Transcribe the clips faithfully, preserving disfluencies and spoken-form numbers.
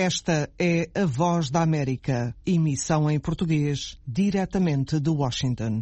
Esta é a Voz da América, emissão em português, diretamente de Washington.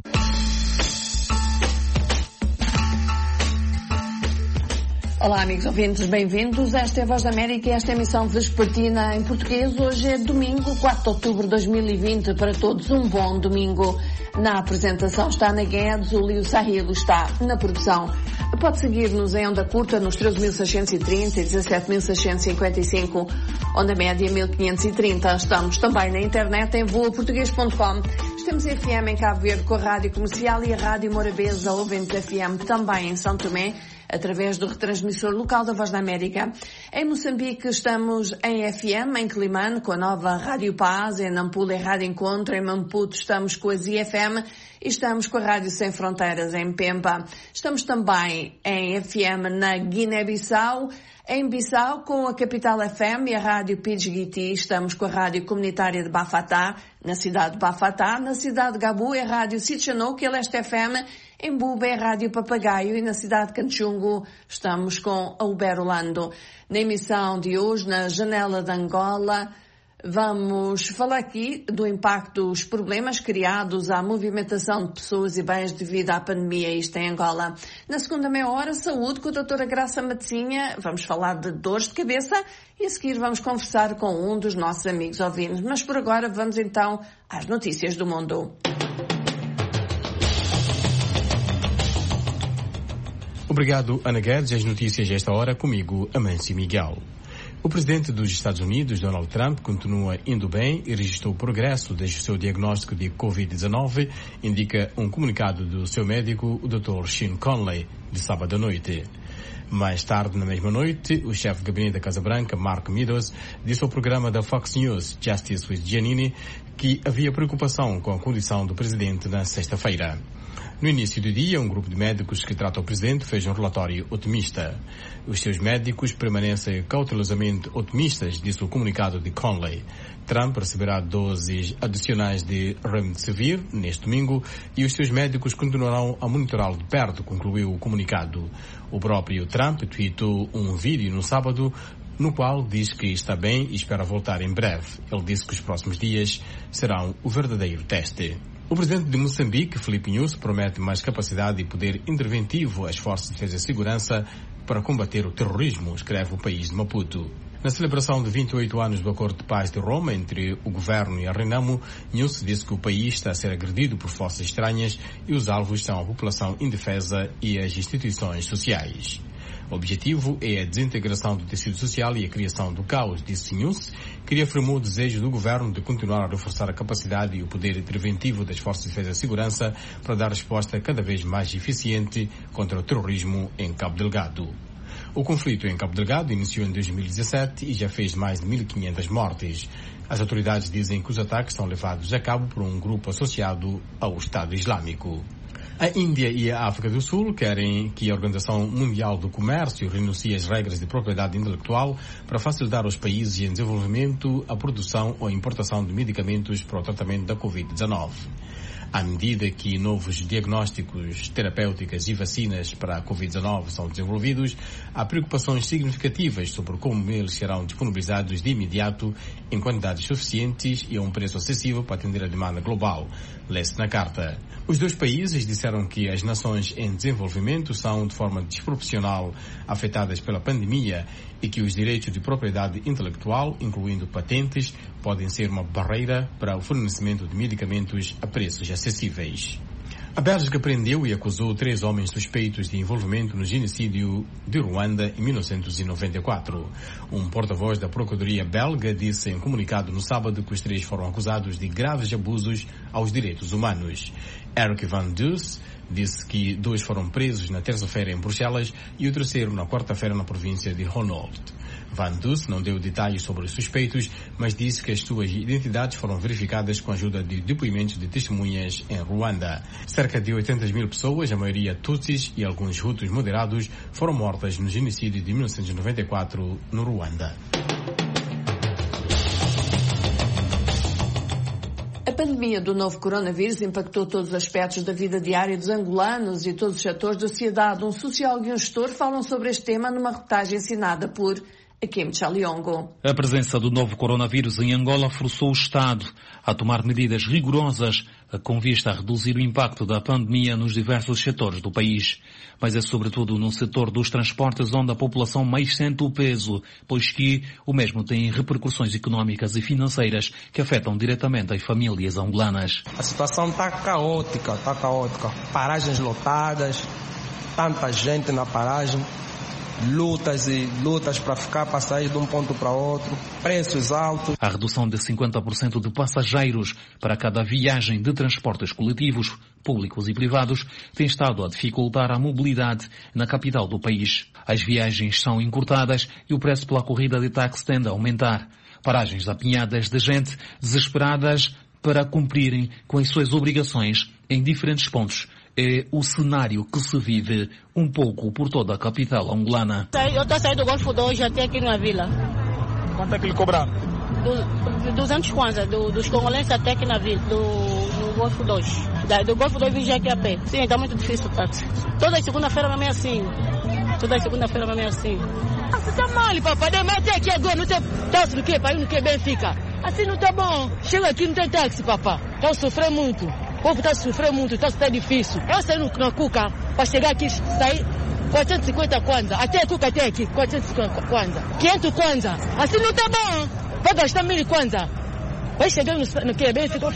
Olá, amigos ouvintes, bem-vindos. Esta é a Voz da América e esta é a emissão vespertina em português. Hoje é domingo, quatro de outubro de dois mil e vinte. Para todos, um bom domingo. Na apresentação está Ana Guedes, o Lio Sahilo está na produção. Pode seguir-nos em onda curta nos treze mil seiscentos e trinta e dezassete mil seiscentos e cinquenta e cinco, onda média mil quinhentos e trinta. Estamos também na internet em voa português ponto com. Estamos em F M em Cabo Verde com a Rádio Comercial e a Rádio Morabeza, ouvinte F M também em São Tomé, através do retransmissor local da Voz da América. Em Moçambique estamos em F M, em Climane, com a nova Rádio Paz, em Nampula é Rádio Encontro, em Maputo estamos com a Z F M e estamos com a Rádio Sem Fronteiras em Pemba. Estamos também em F M na Guiné-Bissau, em Bissau com a Capital F M e a Rádio Pidgiti. Estamos com a Rádio Comunitária de Bafatá, na cidade de Bafatá. Na cidade de Gabu é a Rádio Sitchanouk e a Leste F M. Em Buba é a Rádio Papagaio e na cidade de Canchungo estamos com a Uberlando. Na emissão de hoje, na Janela de Angola, vamos falar aqui do impacto dos problemas criados à movimentação de pessoas e bens devido à pandemia, isto em Angola. Na segunda meia hora, saúde com a doutora Graça Matezinha. Vamos falar de dores de cabeça e a seguir vamos conversar com um dos nossos amigos ouvintes. Mas por agora vamos então às notícias do mundo. Obrigado, Ana Guedes. As notícias a esta hora comigo, Amâncio Miguel. O presidente dos Estados Unidos, Donald Trump, continua indo bem e registrou progresso desde o seu diagnóstico de covid dezenove, indica um comunicado do seu médico, o doutor Sean Conley, de sábado à noite. Mais tarde, na mesma noite, o chefe de gabinete da Casa Branca, Mark Meadows, disse ao programa da Fox News, Justice with Giannini, que havia preocupação com a condição do presidente na sexta-feira. No início do dia, um grupo de médicos que trata o presidente fez um relatório otimista. Os seus médicos permanecem cautelosamente otimistas, disse o comunicado de Conley. Trump receberá doses adicionais de Remdesivir neste domingo e os seus médicos continuarão a monitorá-lo de perto, concluiu o comunicado. O próprio Trump tweetou um vídeo no sábado no qual diz que está bem e espera voltar em breve. Ele disse que os próximos dias serão o verdadeiro teste. O presidente de Moçambique, Filipe Nyusi, promete mais capacidade e poder interventivo às forças de defesa e segurança para combater o terrorismo, escreve o país de Maputo. Na celebração de vinte e oito anos do Acordo de Paz de Roma entre o governo e a Renamo, Nyusi disse que o país está a ser agredido por forças estranhas e os alvos são a população indefesa e as instituições sociais. O objetivo é a desintegração do tecido social e a criação do caos, disse Nyusi, que afirmou o desejo do governo de continuar a reforçar a capacidade e o poder interventivo das forças de defesa e segurança para dar resposta cada vez mais eficiente contra o terrorismo em Cabo Delgado. O conflito em Cabo Delgado iniciou em dois mil e dezassete e já fez mais de mil e quinhentas mortes. As autoridades dizem que os ataques são levados a cabo por um grupo associado ao Estado Islâmico. A Índia e a África do Sul querem que a Organização Mundial do Comércio renuncie às regras de propriedade intelectual para facilitar aos países em desenvolvimento a produção ou a importação de medicamentos para o tratamento da covid dezenove. À medida que novos diagnósticos terapêuticos e vacinas para a covid dezenove são desenvolvidos, há preocupações significativas sobre como eles serão disponibilizados de imediato em quantidades suficientes e a um preço acessível para atender a demanda global, lê-se na carta. Os dois países disseram que as nações em desenvolvimento são de forma desproporcional afetadas pela pandemia e que os direitos de propriedade intelectual, incluindo patentes, podem ser uma barreira para o fornecimento de medicamentos a preços acessíveis. A Bélgica prendeu e acusou três homens suspeitos de envolvimento no genocídio de Ruanda em mil novecentos e noventa e quatro. Um porta-voz da Procuradoria belga disse em comunicado no sábado que os três foram acusados de graves abusos aos direitos humanos. Eric Van Dus disse que dois foram presos na terça-feira em Bruxelas e o terceiro na quarta-feira na província de Ronald. Van Dus não deu detalhes sobre os suspeitos, mas disse que as suas identidades foram verificadas com a ajuda de depoimentos de testemunhas em Ruanda. Cerca de oitenta mil pessoas, a maioria Tutsis e alguns Hutus moderados, foram mortas no genocídio de mil novecentos e noventa e quatro no Ruanda. A pandemia do novo coronavírus impactou todos os aspectos da vida diária dos angolanos e todos os setores da sociedade. Um sociólogo e um gestor falam sobre este tema numa reportagem assinada por Kim Cha-Liongo. A presença do novo coronavírus em Angola forçou o Estado a tomar medidas rigorosas com vista a reduzir o impacto da pandemia nos diversos setores do país. Mas é sobretudo no setor dos transportes onde a população mais sente o peso, pois que o mesmo tem repercussões económicas e financeiras que afetam diretamente as famílias angolanas. A situação está caótica, está caótica. Paragens lotadas, tanta gente na paragem. Lutas e lutas para ficar, para sair de um ponto para outro, preços altos. A redução de cinquenta por cento de passageiros para cada viagem de transportes coletivos, públicos e privados, tem estado a dificultar a mobilidade na capital do país. As viagens são encurtadas e o preço pela corrida de táxi tende a aumentar. Paragens apinhadas de gente desesperadas para cumprirem com as suas obrigações em diferentes pontos. É o cenário que se vive um pouco por toda a capital angolana. Eu estou saindo do Golfo dois até aqui na vila. Quanto é que lhe cobraram? Do, duzentos kwanza, do, dos congolenses até aqui na vila, do, do Golfo dois. Da, do Golfo dois vim já aqui a pé. Sim, está muito difícil o táxi. Toda segunda-feira não é assim. Toda segunda-feira não é assim. Ah, você está mal, papai. Até aqui agora não tem táxi no que? Para ir no que bem fica. Assim não está bom. Chega aqui não tem táxi, papai. Então sofrer muito. O povo está sofrendo muito, está tá difícil. Eu saí na Cuca para chegar aqui, sair quatrocentos e cinquenta kwanza. Até a Cuca até aqui, quatrocentos e cinquenta kwanza. quinhentos kwanza. Assim não está bom. Vai gastar mil kwanza. Vai chegar no, no que é bem, ficou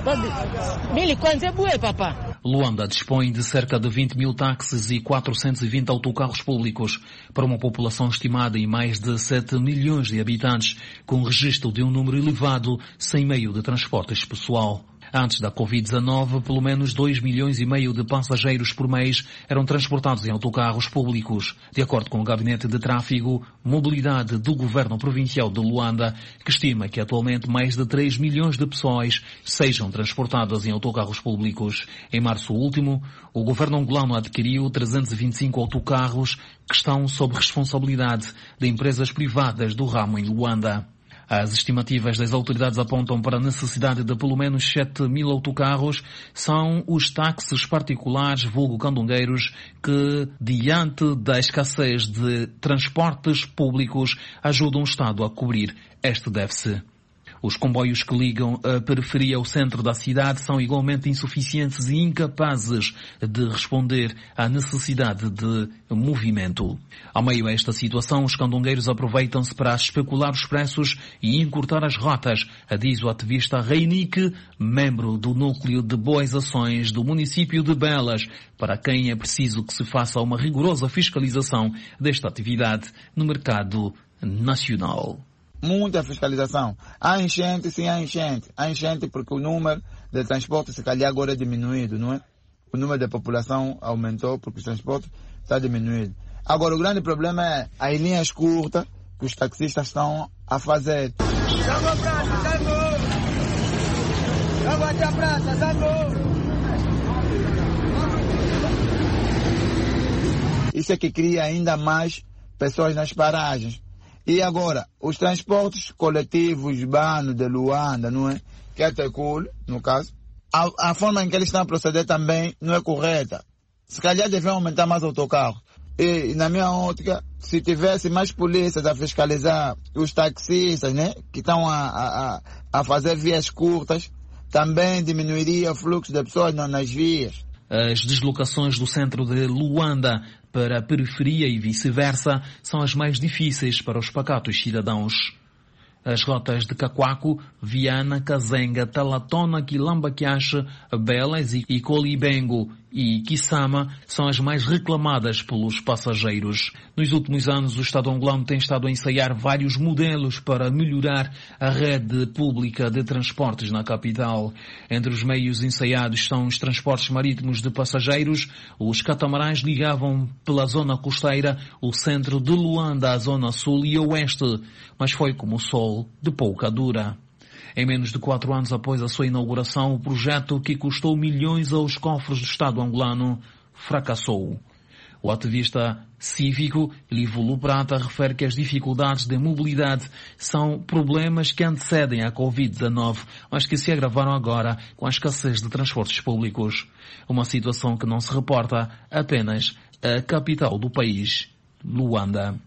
mil kwanza é bué, papá. Luanda dispõe de cerca de vinte mil táxis e quatrocentos e vinte autocarros públicos para uma população estimada em mais de sete milhões de habitantes, com registro de um número elevado sem meio de transportes pessoal. Antes da covid dezenove, pelo menos dois milhões e meio de passageiros por mês eram transportados em autocarros públicos, de acordo com o Gabinete de Tráfego, Mobilidade do Governo Provincial de Luanda, que estima que atualmente mais de três milhões de pessoas sejam transportadas em autocarros públicos. Em março último, o governo angolano adquiriu trezentos e vinte e cinco autocarros que estão sob responsabilidade de empresas privadas do ramo em Luanda. As estimativas das autoridades apontam para a necessidade de pelo menos sete mil autocarros. São os táxis particulares, vulgo candongueiros, que, diante da escassez de transportes públicos, ajudam o Estado a cobrir este déficit. Os comboios que ligam a periferia ao centro da cidade são igualmente insuficientes e incapazes de responder à necessidade de movimento. Ao meio a esta situação, os candongueiros aproveitam-se para especular os preços e encurtar as rotas, diz o ativista Reinique, membro do Núcleo de Boas Ações do município de Belas, para quem é preciso que se faça uma rigorosa fiscalização desta atividade no mercado nacional. Muita fiscalização. Há enchente, sim, há enchente. Há enchente porque o número de transportes, se calhar, agora é diminuído, não é? O número de população aumentou porque o transporte está diminuído. Agora, o grande problema é as linhas curtas que os taxistas estão a fazer. Isso é que cria ainda mais pessoas nas paragens. E agora, os transportes coletivos urbanos de Luanda, não é? Que é Tecul, no caso, a, a forma em que eles estão a proceder também não é correta. Se calhar devem aumentar mais autocarros. E, na minha ótica, se tivesse mais polícias a fiscalizar os taxistas, né? Que estão a, a, a fazer vias curtas, também diminuiria o fluxo de pessoas nas vias. As deslocações do centro de Luanda para a periferia e vice-versa são as mais difíceis para os pacatos cidadãos. As rotas de Cacoaco, Viana, Kazenga, Talatona, Quilamba, Quiache, Belas e Colibengo e Kisama são as mais reclamadas pelos passageiros. Nos últimos anos, o Estado angolano tem estado a ensaiar vários modelos para melhorar a rede pública de transportes na capital. Entre os meios ensaiados estão os transportes marítimos de passageiros. Os catamarãs ligavam pela zona costeira o centro de Luanda à zona sul e oeste, mas foi como o sol de pouca dura. Em menos de quatro anos após a sua inauguração, o projeto, que custou milhões aos cofres do Estado angolano, fracassou. O ativista cívico Livolo Prata refere que as dificuldades de mobilidade são problemas que antecedem a covid dezenove, mas que se agravaram agora com a escassez de transportes públicos. Uma situação que não se reporta apenas à capital do país, Luanda.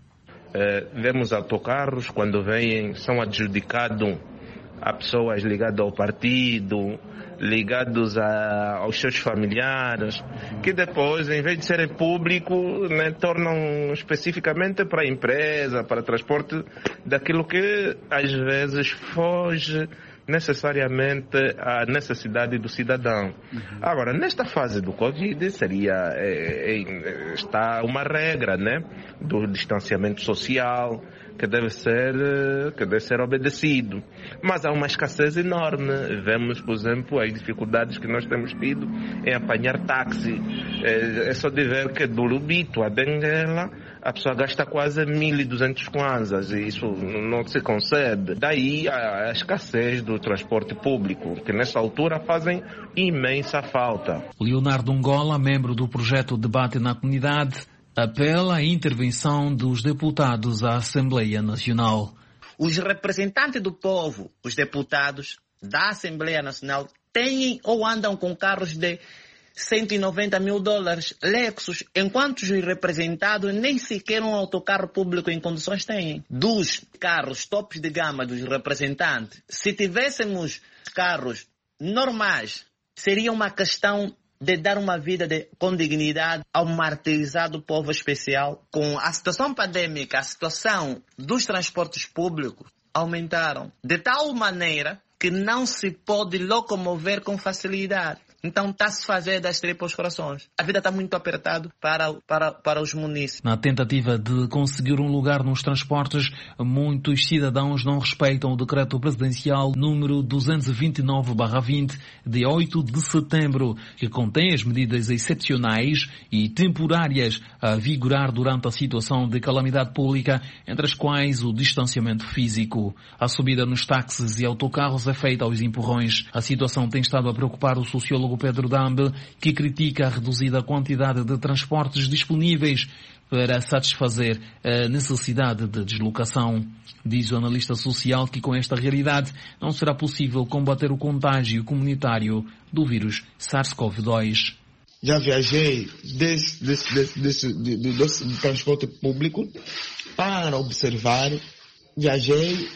Eh, vemos autocarros, quando vêm, são adjudicados a pessoas ligadas ao partido, ligados a, aos seus familiares, que depois, em vez de serem públicos, né, tornam especificamente para a empresa, para transporte, daquilo que às vezes foge necessariamente à necessidade do cidadão. Uhum. Agora, nesta fase do Covid, seria, é, é, está uma regra, né, do distanciamento social, que deve ser, que deve ser obedecido. Mas há uma escassez enorme. Vemos, por exemplo, as dificuldades que nós temos tido em apanhar táxi. É, é só de ver que do Lubito a Benguela, a pessoa gasta quase mil e duzentos kwanzas, e isso não se concede. Daí a escassez do transporte público, que nessa altura fazem imensa falta. Leonardo Ngola, membro do projeto Debate na Comunidade, apela à intervenção dos deputados à Assembleia Nacional. Os representantes do povo, os deputados da Assembleia Nacional, têm ou andam com carros de cento e noventa mil dólares Lexus, enquanto os representados nem sequer um autocarro público em condições têm. Dos carros tops de gama dos representantes, se tivéssemos carros normais, seria uma questão de dar uma vida de, com dignidade ao martirizado povo especial. Com a situação pandêmica, a situação dos transportes públicos aumentaram de tal maneira que não se pode locomover com facilidade. Então está-se a fazer das tripas corações. A vida está muito apertada para, para, para os munícipes. Na tentativa de conseguir um lugar nos transportes, muitos cidadãos não respeitam o decreto presidencial número duzentos e vinte e nove barra vinte de oito de setembro, que contém as medidas excepcionais e temporárias a vigorar durante a situação de calamidade pública, entre as quais o distanciamento físico. A subida nos táxis e autocarros é feita aos empurrões. A situação tem estado a preocupar o sociólogo Pedro Dambe, que critica a reduzida quantidade de transportes disponíveis para satisfazer a necessidade de deslocação. Diz o analista social que com esta realidade não será possível combater o contágio comunitário do vírus SARS-CoV dois. Já viajei desse, desse, desse, desse, desse, desse transporte público para observar, viajei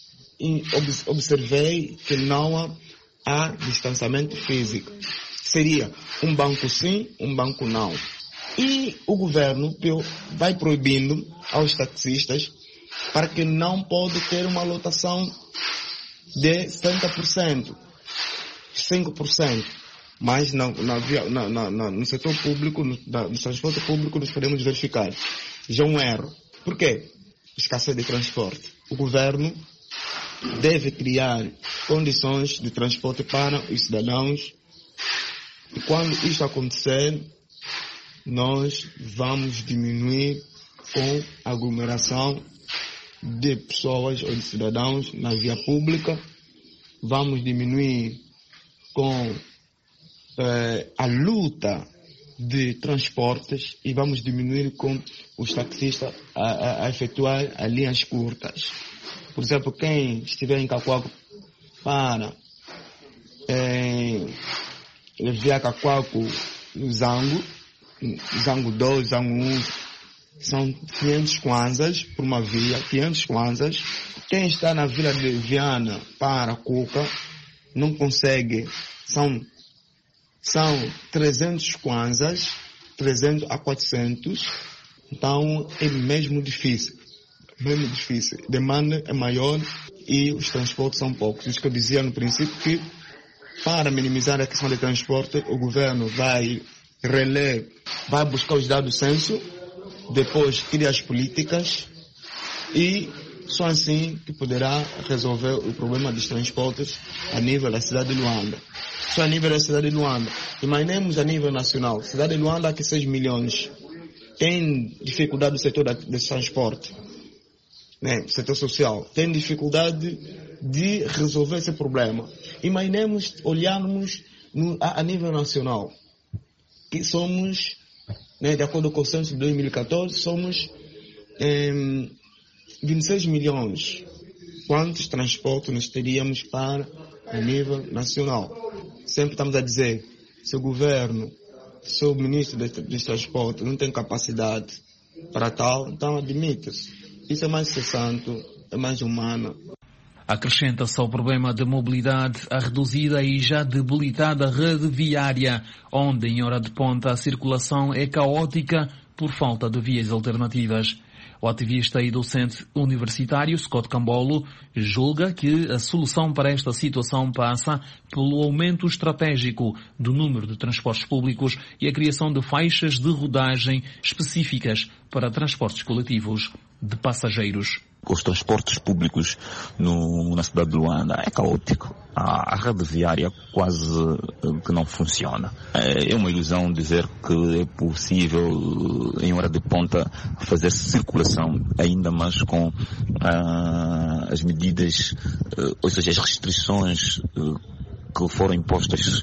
e observei que não há há distanciamento físico. Seria um banco sim, um banco não. E o governo vai proibindo aos taxistas para que não pode ter uma lotação de setenta por cento, cinco por cento. Mas na, na, na, na, no setor público, no, no transporte público, nós podemos verificar já um erro. Por quê? Escassez de transporte. O governo deve criar condições de transporte para os cidadãos. E quando isso acontecer, nós vamos diminuir com a aglomeração de pessoas ou de cidadãos na via pública. Vamos diminuir com eh, a luta de transportes e vamos diminuir com os taxistas a, a, a efetuar as linhas curtas. Por exemplo, quem estiver em Cacoaco para é, via Cacoaco, Zango, Zango dois, Zango um, são quinhentos kwanzas por uma via, quinhentos kwanzas. Quem está na Vila de Viana para Cuca não consegue, são, são trezentos kwanzas, trezentos a quatrocentos, então é mesmo difícil. Mesmo difícil. A demanda é maior e os transportes são poucos. Isso que eu dizia no princípio, que para minimizar a questão de transporte, o governo vai reler, vai buscar os dados do censo, depois cria as políticas e só assim que poderá resolver o problema dos transportes a nível da cidade de Luanda. Só a nível da cidade de Luanda. Imaginemos a nível nacional. Cidade de Luanda, que seis milhões. Tem dificuldade no setor de transporte. Né, setor social, tem dificuldade de resolver esse problema. Imaginemos, olharmos no, a, a nível nacional, que somos, né, de acordo com o censo de dois mil e catorze, somos eh, vinte e seis milhões. Quantos transportes nós teríamos para a nível nacional? Sempre estamos a dizer, se o governo, se o ministro dos transportes não tem capacidade para tal, então admite-se. Isso é mais cessante, é mais humano. Acrescenta-se ao problema de mobilidade a reduzida e já debilitada rede viária, onde em hora de ponta a circulação é caótica por falta de vias alternativas. O ativista e docente universitário Scott Cambolo julga que a solução para esta situação passa pelo aumento estratégico do número de transportes públicos e a criação de faixas de rodagem específicas para transportes coletivos de passageiros. Os transportes públicos no, na cidade de Luanda é caótico. A, a rede viária quase que não funciona. É, é uma ilusão dizer que é possível, em hora de ponta, fazer circulação, ainda mais com ah, as medidas, ah, ou seja, as restrições ah, que foram impostas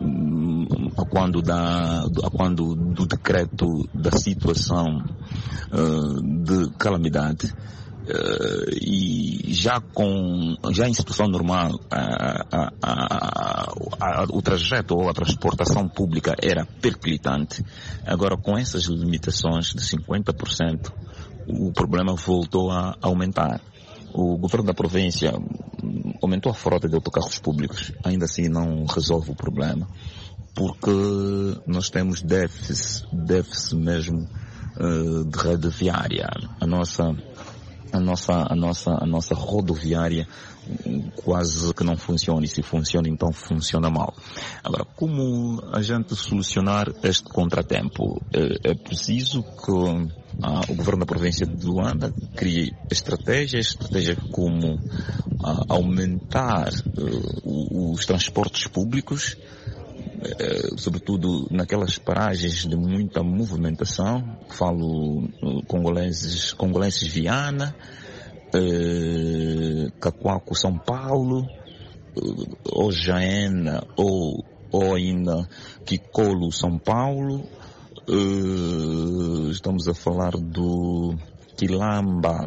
a quando, da, a quando do decreto da situação ah, de calamidade. Uh, e já com já em situação normal uh, uh, uh, uh, uh, o trajeto ou a transportação pública era periclitante. Agora, com essas limitações de cinquenta por cento, o problema voltou a aumentar. O governo da província aumentou a frota de autocarros públicos, ainda assim não resolve o problema, porque nós temos déficit, déficit mesmo uh, de rede viária. A nossa A nossa, a nossa, a nossa rodoviária quase que não funciona, e se funciona, então funciona mal. Agora, como a gente solucionar este contratempo? É, é preciso que ah, o governo da província de Luanda crie estratégias, estratégias como ah, aumentar uh, os transportes públicos, Uh, sobretudo naquelas paragens de muita movimentação, falo uh, congolenses, congolenses Viana, uh, Cacoaco, São Paulo, uh, ou Jaena, ou, ou ainda Kikolo, São Paulo, uh, estamos a falar do Quilamba,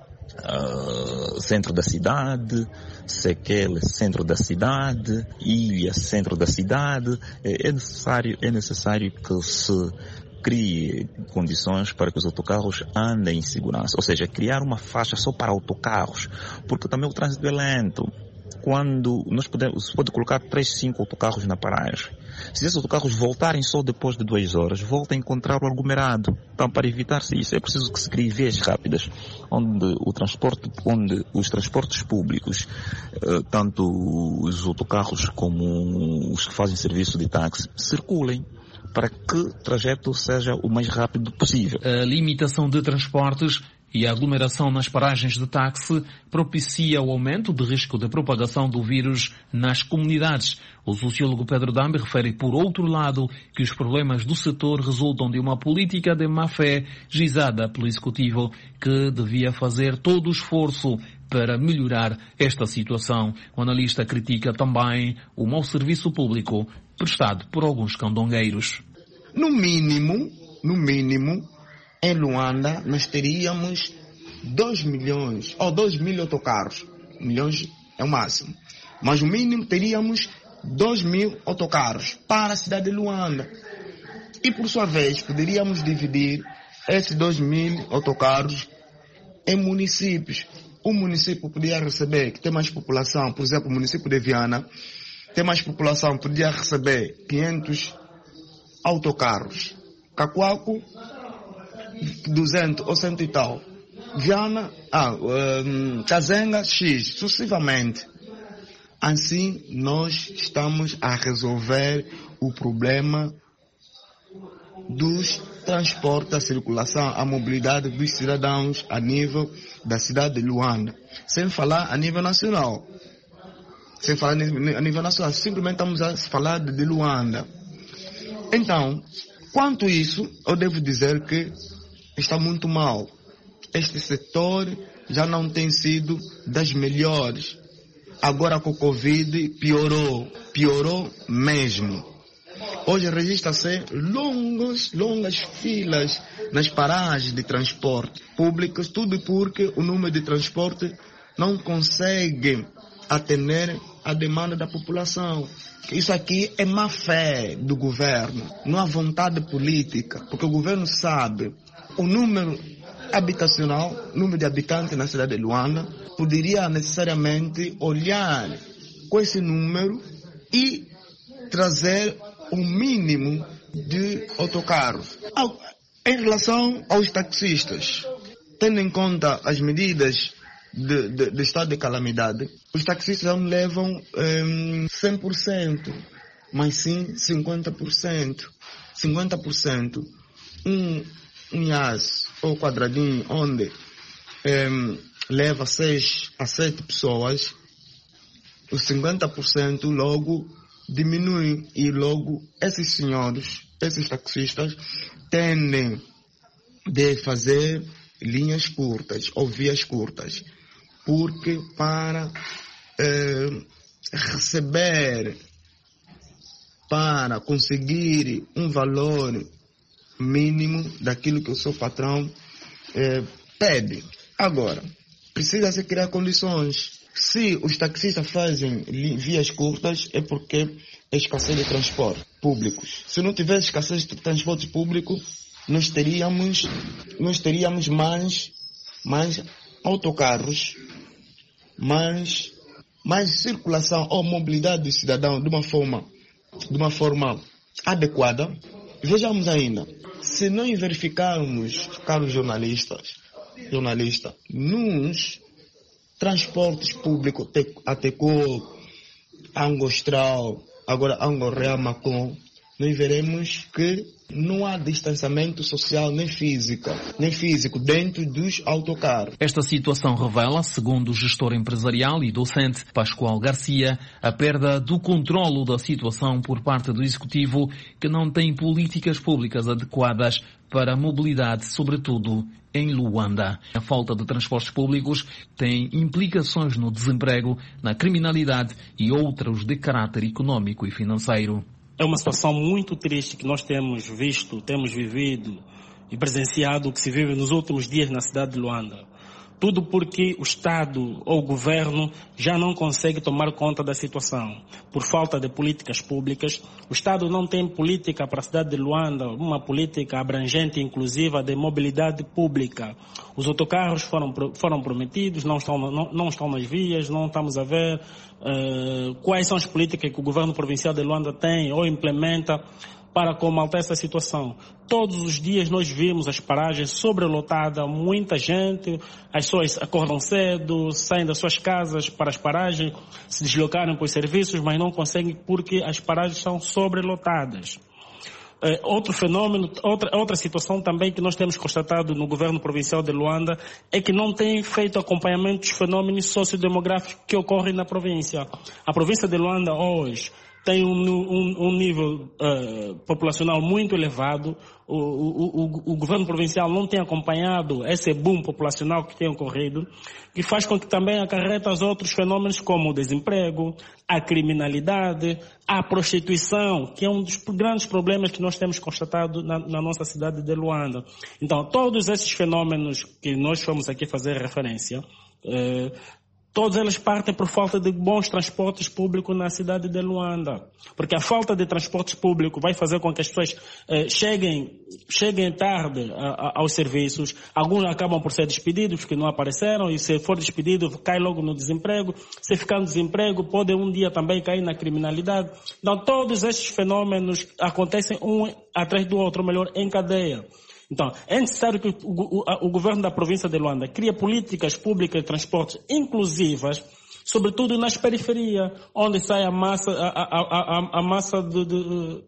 uh, centro da cidade, Sequele, centro da cidade, Ilha, centro da cidade. É necessário, é necessário que se crie condições para que os autocarros andem em segurança, ou seja, criar uma faixa só para autocarros, porque também o trânsito é lento. Quando nós podemos, se pode colocar três, cinco autocarros na paragem. Se esses autocarros voltarem só depois de duas horas, volta a encontrar o aglomerado. Então, para evitar-se isso, é preciso que se crie vias rápidas, onde o transporte, onde os transportes públicos, tanto os autocarros como os que fazem serviço de táxi, circulem, para que o trajeto seja o mais rápido possível. A limitação de transportes e a aglomeração nas paragens de táxi propicia o aumento de risco de propagação do vírus nas comunidades. O sociólogo Pedro Dambe refere, por outro lado, que os problemas do setor resultam de uma política de má-fé gizada pelo Executivo, que devia fazer todo o esforço para melhorar esta situação. O analista critica também o mau serviço público prestado por alguns candongueiros. No mínimo, no mínimo, em Luanda, nós teríamos dois milhões, ou dois mil autocarros. Milhões é o máximo. Mas o mínimo teríamos dois mil autocarros para a cidade de Luanda. E, por sua vez, poderíamos dividir esses dois mil autocarros em municípios. O município poderia receber, que tem mais população, por exemplo, o município de Viana, tem mais população, poderia receber quinhentos autocarros. Cacoaco, duzentos ou cento e tal. Viana, ah, um, Kazenga, X, sucessivamente. Assim, nós estamos a resolver o problema dos transportes, a circulação, a mobilidade dos cidadãos a nível da cidade de Luanda. Sem falar a nível nacional. Sem falar a nível nacional. Simplesmente estamos a falar de Luanda. Então, quanto a isso, eu devo dizer que está muito mal. Este setor já não tem sido das melhores. Agora com o Covid piorou, piorou mesmo. Hoje registra-se longas, longas filas nas paragens de transporte públicos, tudo porque o número de transporte não consegue atender a demanda da população. Isso aqui é má fé do governo, não há vontade política, porque o governo sabe o número habitacional, número de habitantes na cidade de Luanda, poderia necessariamente olhar com esse número e trazer o mínimo de autocarros. Em relação aos taxistas, tendo em conta as medidas de, de, de estado de calamidade, os taxistas não levam um, cem por cento, mas sim cinquenta por cento. cinquenta por cento. Um, um ias ou quadradinho onde um, leva seis a sete pessoas, os cinquenta por cento logo diminui e logo esses senhores, esses taxistas, tendem de fazer linhas curtas ou vias curtas, porque para eh, receber, para conseguir um valor mínimo daquilo que o seu patrão eh, pede. Agora, precisa-se criar condições. Se os taxistas fazem vias curtas, é porque é escassez de transporte públicos. Se não tivesse escassez de transporte público, nós teríamos, nós teríamos mais, mais autocarros, mais, mais circulação ou mobilidade do cidadão de uma forma, de uma forma adequada. Vejamos ainda, se não verificarmos, caros jornalistas, jornalista, nos transportes públicos, Atecô, Angostral, agora Angorreal, Macon, nós veremos que não há distanciamento social nem física, nem físico dentro dos autocarros. Esta situação revela, segundo o gestor empresarial e docente Pascoal Garcia, a perda do controlo da situação por parte do Executivo, que não tem políticas públicas adequadas para a mobilidade, sobretudo em Luanda. A falta de transportes públicos tem implicações no desemprego, na criminalidade e outras de caráter econômico e financeiro. É uma situação muito triste que nós temos visto, temos vivido e presenciado o que se vive nos últimos dias na cidade de Luanda. Tudo porque o Estado ou o governo já não consegue tomar conta da situação. Por falta de políticas públicas, o Estado não tem política para a cidade de Luanda, uma política abrangente e inclusiva de mobilidade pública. Os autocarros foram, foram prometidos, não estão, não, não estão nas vias, não estamos a ver uh, quais são as políticas que o governo provincial de Luanda tem ou implementa para combater essa situação. Todos os dias nós vimos as paragens sobrelotadas, muita gente, as pessoas acordam cedo, saem das suas casas para as paragens, se deslocarem para os serviços, mas não conseguem porque as paragens são sobrelotadas. É, outro fenômeno, outra, outra situação também que nós temos constatado no governo provincial de Luanda é que não tem feito acompanhamento dos fenômenos sociodemográficos que ocorrem na província. A província de Luanda hoje tem um, um, um nível uh, populacional muito elevado. O, o, o, o governo provincial não tem acompanhado esse boom populacional que tem ocorrido, que faz com que também acarreta os outros fenômenos como o desemprego, a criminalidade, a prostituição, que é um dos grandes problemas que nós temos constatado na, na nossa cidade de Luanda. Então, todos esses fenômenos que nós fomos aqui fazer referência, uh, todas elas partem por falta de bons transportes públicos na cidade de Luanda. Porque a falta de transportes públicos vai fazer com que as pessoas eh, cheguem, cheguem tarde a, a, aos serviços. Alguns acabam por ser despedidos porque não apareceram, e se for despedido cai logo no desemprego. Se ficar no desemprego pode um dia também cair na criminalidade. Então todos esses fenômenos acontecem um atrás do outro, ou melhor, em cadeia. Então, é necessário que o, o, o governo da província de Luanda crie políticas públicas de transportes inclusivas, sobretudo nas periferias, onde sai a massa, a, a, a, a massa de, de,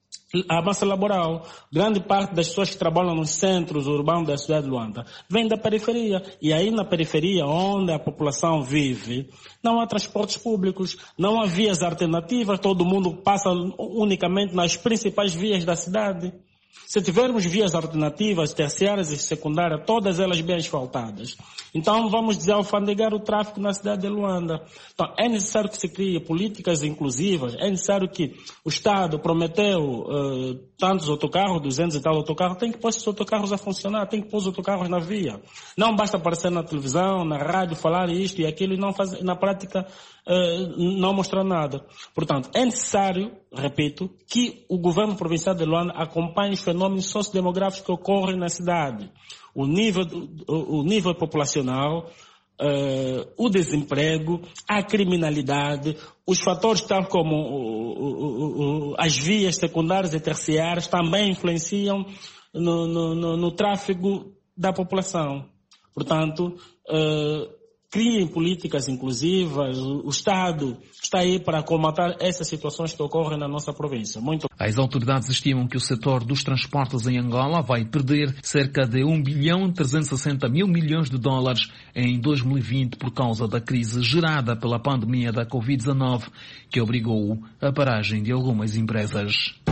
a massa laboral. Grande parte das pessoas que trabalham nos centros urbanos da cidade de Luanda vem da periferia. E aí na periferia, onde a população vive, não há transportes públicos, não há vias alternativas, todo mundo passa unicamente nas principais vias da cidade. Se tivermos vias alternativas, terciárias e secundárias, todas elas bem asfaltadas, então vamos desalfandegar o tráfego na cidade de Luanda. Então é necessário que se crie políticas inclusivas, é necessário que o Estado prometeu uh, tantos autocarros, duzentos e tal autocarros, tem que pôr esses autocarros a funcionar, tem que pôr os autocarros na via. Não basta aparecer na televisão, na rádio, falar isto e aquilo e não fazer, na prática uh, não mostrar nada. Portanto, é necessário, repito, que o governo provincial de Luanda acompanhe os fenômenos sociodemográficos que ocorrem na cidade. O nível, o, o nível populacional, Uh, o desemprego, a criminalidade, os fatores tal como uh, uh, uh, as vias secundárias e terciárias também influenciam no, no, no, no tráfego da população. Portanto, uh, criem políticas inclusivas, o, o Estado está aí para combater essas situações que ocorrem na nossa província. Muito... As autoridades estimam que o setor dos transportes em Angola vai perder cerca de um bilhão trezentos e sessenta mil milhões de dólares em dois mil e vinte por causa da crise gerada pela pandemia da covid dezenove, que obrigou a paragem de algumas empresas.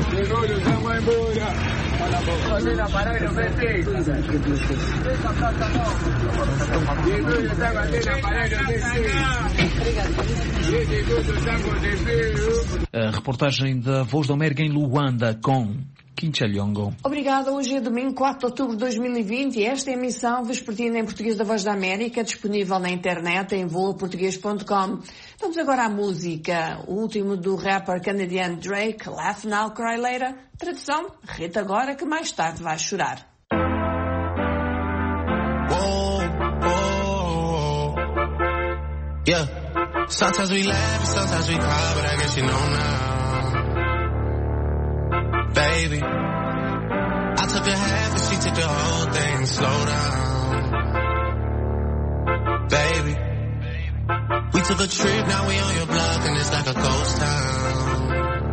A reportagem da Voz da América em Luanda com Quinchalhongo. Obrigada. Hoje é domingo, quatro de outubro de dois mil e vinte e esta é a emissão vespertina em português da Voz da América, disponível na internet em voa português ponto com. Vamos agora à música. O último do rapper canadiano Drake, Laugh Now, Cry Later. Tradução, Rita agora que mais tarde vai chorar. Whoa, whoa, yeah. Sometimes we laugh and sometimes we cry, but I guess you know now. Baby, I took a half and she took the whole thing. Slow down. Baby, we took a trip, now we on your block and it's like a ghost town.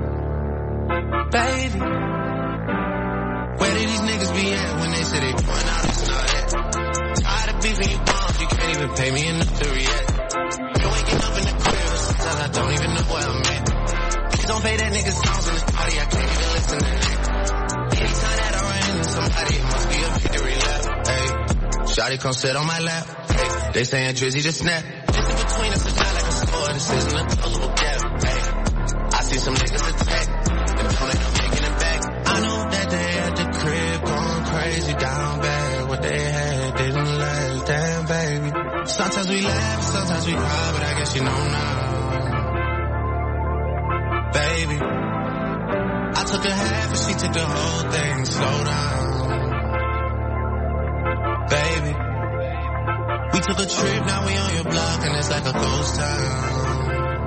Baby, where did these niggas be at when they say they point out it's not it? Tired of beefing you bums, you can't even pay me enough to react. You're waking up in the crib, sometimes I don't even know where I'm at. Please don't pay that nigga songs in this party, I can't even listen to that. Anytime that I run into somebody, it must be a victory lap. Hey, shawty come sit on my lap. Hey, they saying Drizzy just snap. This in between us is not like a score, this isn't a total gap. Hey, I see some niggas attack, and don't end up making it back. I know that they at the crib going crazy down bad. What they had didn't last, damn baby. Sometimes we laugh, sometimes we cry, but I guess you know now. Baby, I took a half and she took the whole thing. Slow down. Baby, we took a trip, now we on your block and it's like a ghost town.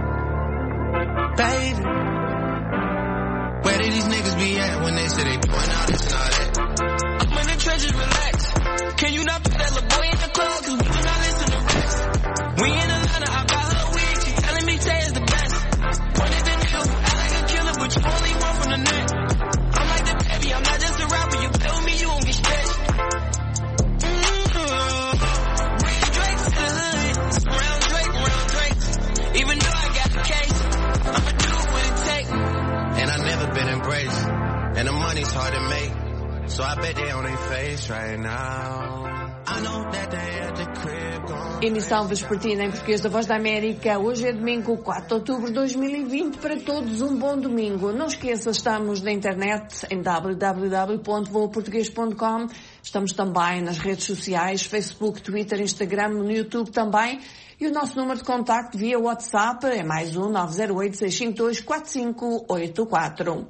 Baby, where did these niggas be at when they say they point out it's not it? I'm in the trenches, relax. Can you not put that little boy in the club? Cause we do not listen to rest. We in Atlanta, I got her weed. She telling me Tay is the best. Pointed the needle, I like a killer, but you only one from the net. I'm like the baby, I'm not just a rapper. You feel me, you won't get stretched. Mm-hmm. Bring Drake to the hood. Round Drake, round Drake. Even though I got the case, I'ma do what it takes. And I never been embraced. And the money's hard to make. So I bet they on their face right now. I know that they at the crib going. Emissão vespertina em português da Voz da América. Hoje é domingo, quatro de outubro de dois mil e vinte. Para todos, um bom domingo. Não esqueça, estamos na internet em w w w ponto voa português ponto com. Estamos também nas redes sociais, Facebook, Twitter, Instagram, no YouTube também. E o nosso número de contacto via WhatsApp é mais um nove zero oito, seis cinco dois, quatro cinco oito quatro.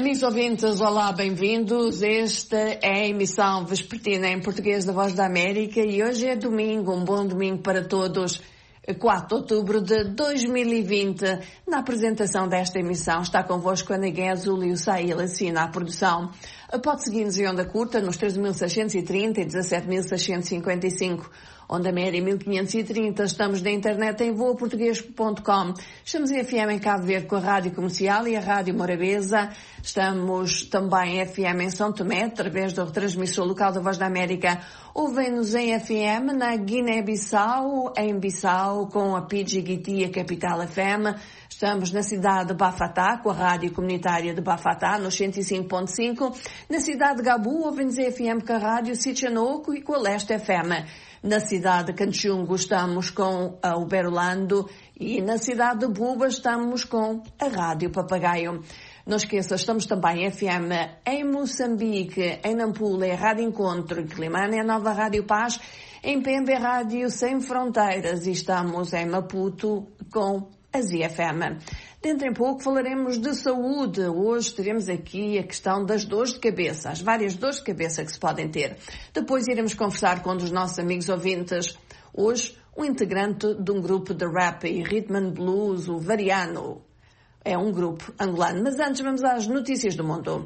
Amigos ouvintes, olá, bem-vindos. Esta é a emissão vespertina em português da Voz da América e hoje é domingo, um bom domingo para todos. quatro de outubro de dois mil e vinte. Na apresentação desta emissão está convosco a Ana Guedes, o Liu Sail assina a produção. Pode seguir-nos em onda curta nos treze mil seiscentos e trinta e dezassete mil seiscentos e cinquenta e cinco. Onda média mil quinhentos e trinta. Estamos na internet em voa português ponto com. Estamos em F M em Cabo Verde com a Rádio Comercial e a Rádio Morabeza. Estamos também em F M em São Tomé, através do retransmissor local da Voz da América. Ouvem-nos em F M na Guiné-Bissau, em Bissau, com a Pidgiguiti e a Capital F M. Estamos na cidade de Bafatá, com a Rádio Comunitária de Bafatá, nos cento e cinco ponto cinco. Na cidade de Gabu, ouvem-nos em F M com a Rádio Sichanoco e com a Leste F M. Na cidade de Canchungo estamos com a Uberlando e na cidade de Buba estamos com a Rádio Papagaio. Não esqueça, estamos também em F M em Moçambique, em Nampula é a Rádio Encontro, em Climane é a Nova Rádio Paz, em Pemba é a Rádio Sem Fronteiras e estamos em Maputo com a Z F M. Dentro em pouco falaremos de saúde. Hoje teremos aqui a questão das dores de cabeça, as várias dores de cabeça que se podem ter. Depois iremos conversar com um dos nossos amigos ouvintes. Hoje, um integrante de um grupo de rap e rhythm and blues, o Variano. É um grupo angolano. Mas antes vamos às notícias do mundo.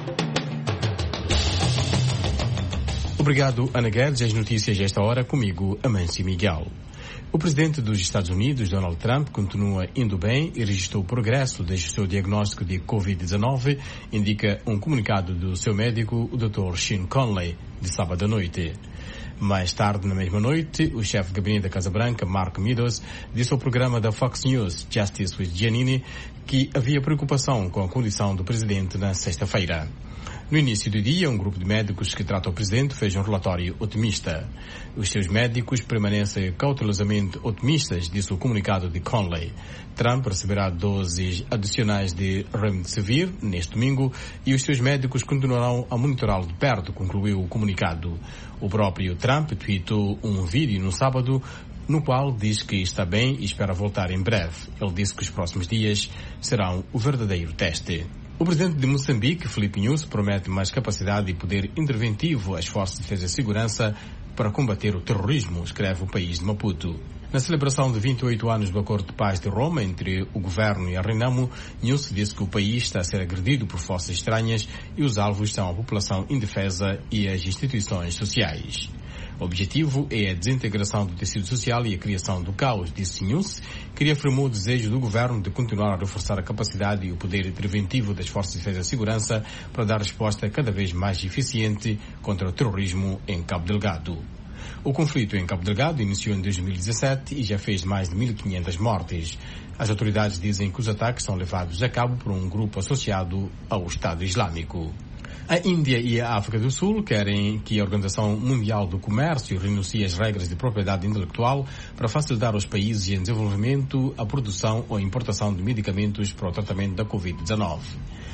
Obrigado, Ana Guedes. As notícias esta hora comigo, Amâncio Miguel. O presidente dos Estados Unidos, Donald Trump, continua indo bem e registrou progresso desde o seu diagnóstico de covid dezenove, indica um comunicado do seu médico, o doutor Sean Conley, de sábado à noite. Mais tarde, na mesma noite, o chefe de gabinete da Casa Branca, Mark Meadows, disse ao programa da Fox News, Justice with Giannini, que havia preocupação com a condição do presidente na sexta-feira. No início do dia, um grupo de médicos que trata o presidente fez um relatório otimista. Os seus médicos permanecem cautelosamente otimistas, disse o comunicado de Conley. Trump receberá doses adicionais de Remdesivir neste domingo e os seus médicos continuarão a monitorá-lo de perto, concluiu o comunicado. O próprio Trump tweetou um vídeo no sábado no qual diz que está bem e espera voltar em breve. Ele disse que os próximos dias serão o verdadeiro teste. O presidente de Moçambique, Filipe Nyusi, promete mais capacidade e poder interventivo às forças de defesa e segurança para combater o terrorismo, escreve o país de Maputo. Na celebração de vinte e oito anos do Acordo de Paz de Roma entre o governo e a Renamo, Nyusi disse que o país está a ser agredido por forças estranhas e os alvos são a população indefesa e as instituições sociais. O objetivo é a desintegração do tecido social e a criação do caos, disse Nyusi, que reafirmou o desejo do governo de continuar a reforçar a capacidade e o poder preventivo das forças de defesa e segurança para dar resposta cada vez mais eficiente contra o terrorismo em Cabo Delgado. O conflito em Cabo Delgado iniciou em dois mil e dezassete e já fez mais de mil e quinhentas mortes. As autoridades dizem que os ataques são levados a cabo por um grupo associado ao Estado Islâmico. A Índia e a África do Sul querem que a Organização Mundial do Comércio renuncie às regras de propriedade intelectual para facilitar aos países em desenvolvimento a produção ou importação de medicamentos para o tratamento da covid dezenove.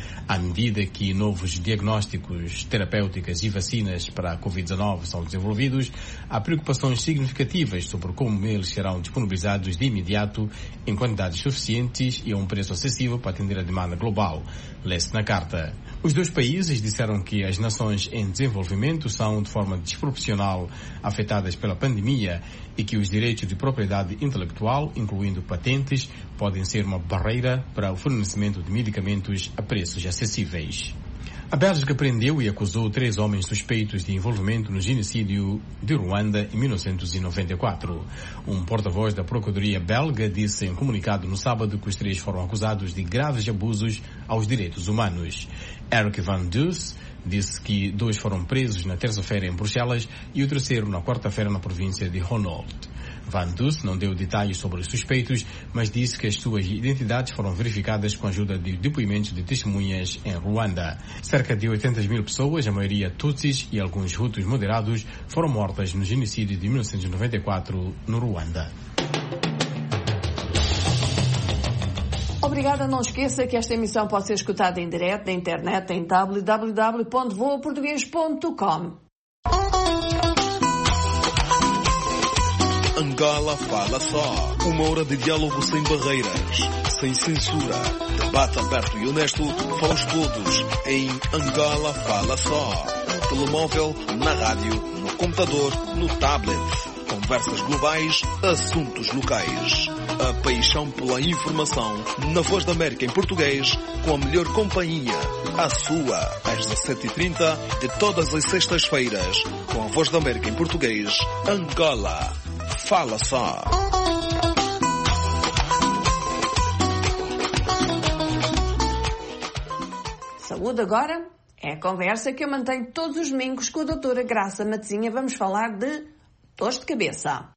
À medida que novos diagnósticos, terapêuticas e vacinas para a covid dezenove são desenvolvidos, há preocupações significativas sobre como eles serão disponibilizados de imediato em quantidades suficientes e a um preço acessível para atender a demanda global, lê-se na carta. Os dois países disseram que as nações em desenvolvimento são de forma desproporcional afetadas pela pandemia e que os direitos de propriedade intelectual, incluindo patentes, podem ser uma barreira para o fornecimento de medicamentos a preços acessíveis. A Bélgica prendeu e acusou três homens suspeitos de envolvimento no genocídio de Ruanda em mil novecentos e noventa e quatro. Um porta-voz da Procuradoria belga disse em um comunicado no sábado que os três foram acusados de graves abusos aos direitos humanos. Eric Van Dus disse que dois foram presos na terça-feira em Bruxelas e o terceiro na quarta-feira na província de Ronald. Van Dus não deu detalhes sobre os suspeitos, mas disse que as suas identidades foram verificadas com a ajuda de depoimentos de testemunhas em Ruanda. Cerca de oitenta mil pessoas, a maioria tutsis e alguns hutus moderados, foram mortas no genocídio de mil novecentos e noventa e quatro no Ruanda. Obrigada, não esqueça que esta emissão pode ser escutada em direto na internet em w w w ponto voa português ponto com. Angola fala só. Uma hora de diálogo sem barreiras, sem censura. Debate aberto e honesto para os todos. Em Angola Fala Só. No telemóvel, na rádio, no computador, no tablet. Conversas globais, assuntos locais. A paixão pela informação na Voz da América em português, com a melhor companhia. A sua, às dezassete e trinta de todas as sextas-feiras, com a Voz da América em português. Angola Fala Só. Saúde agora é a conversa que eu mantenho todos os domingos com a doutora Graça Matezinha. Vamos falar de dores de cabeça.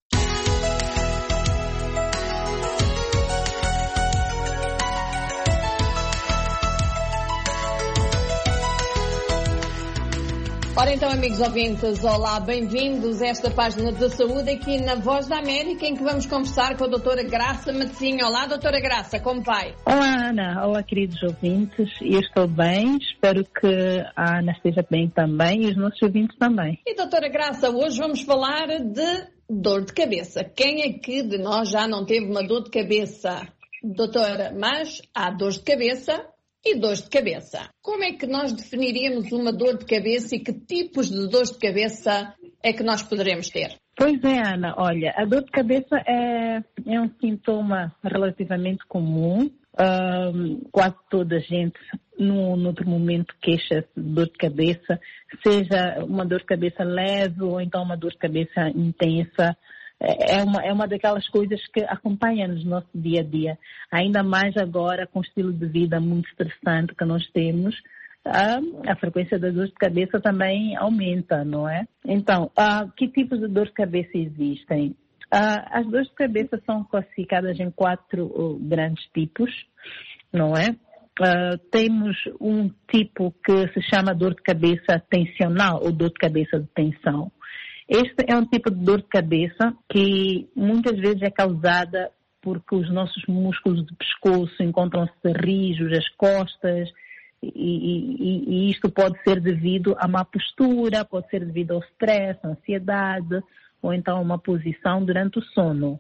Ora então, amigos ouvintes, olá, bem-vindos a esta página da saúde aqui na Voz da América, em que vamos conversar com a doutora Graça Matezinha. Olá, doutora Graça, como vai? Olá, Ana. Olá, queridos ouvintes. Eu estou bem, espero que a Ana esteja bem também e os nossos ouvintes também. E doutora Graça, hoje vamos falar de dor de cabeça. Quem é que de nós já não teve uma dor de cabeça? Doutora, mas há dores de cabeça e dores de cabeça. Como é que nós definiríamos uma dor de cabeça e que tipos de dores de cabeça é que nós poderemos ter? Pois é, Ana. Olha, a dor de cabeça é, é um sintoma relativamente comum. Um, quase toda a gente, no, no outro momento, queixa-se de dor de cabeça, seja uma dor de cabeça leve ou então uma dor de cabeça intensa. É uma, é uma daquelas coisas que acompanha-nos no nosso dia a dia. Ainda mais agora com o estilo de vida muito estressante que nós temos, a, a frequência das dores de cabeça também aumenta, não é? Então, uh, que tipos de dores de cabeça existem? Uh, as dores de cabeça são classificadas em quatro uh, grandes tipos, não é? Uh, temos um tipo que se chama dor de cabeça tensional ou dor de cabeça de tensão. Este é um tipo de dor de cabeça que muitas vezes é causada porque os nossos músculos do pescoço encontram-se rijos, as costas, e, e, e isto pode ser devido a má postura, pode ser devido ao stress, à ansiedade, ou então a uma posição durante o sono.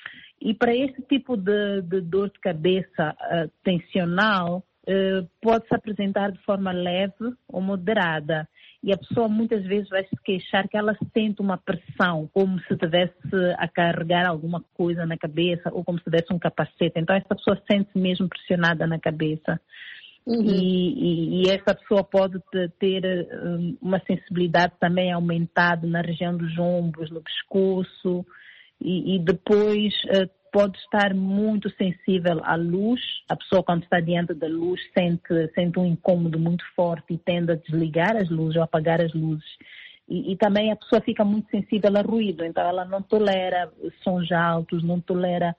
E para este tipo de, de dor de cabeça uh, tensional, uh, pode-se apresentar de forma leve ou moderada. E a pessoa muitas vezes vai se queixar que ela sente uma pressão, como se tivesse a carregar alguma coisa na cabeça ou como se tivesse um capacete. Então essa pessoa sente-se mesmo pressionada na cabeça. Uhum. E, e, e essa pessoa pode ter um, uma sensibilidade também aumentada na região dos ombros, no pescoço. E, e depois uh, pode estar muito sensível à luz. A pessoa, quando está diante da luz, sente, sente um incômodo muito forte e tende a desligar as luzes ou apagar as luzes. E, e também a pessoa fica muito sensível a ruído, então ela não tolera sons altos, não tolera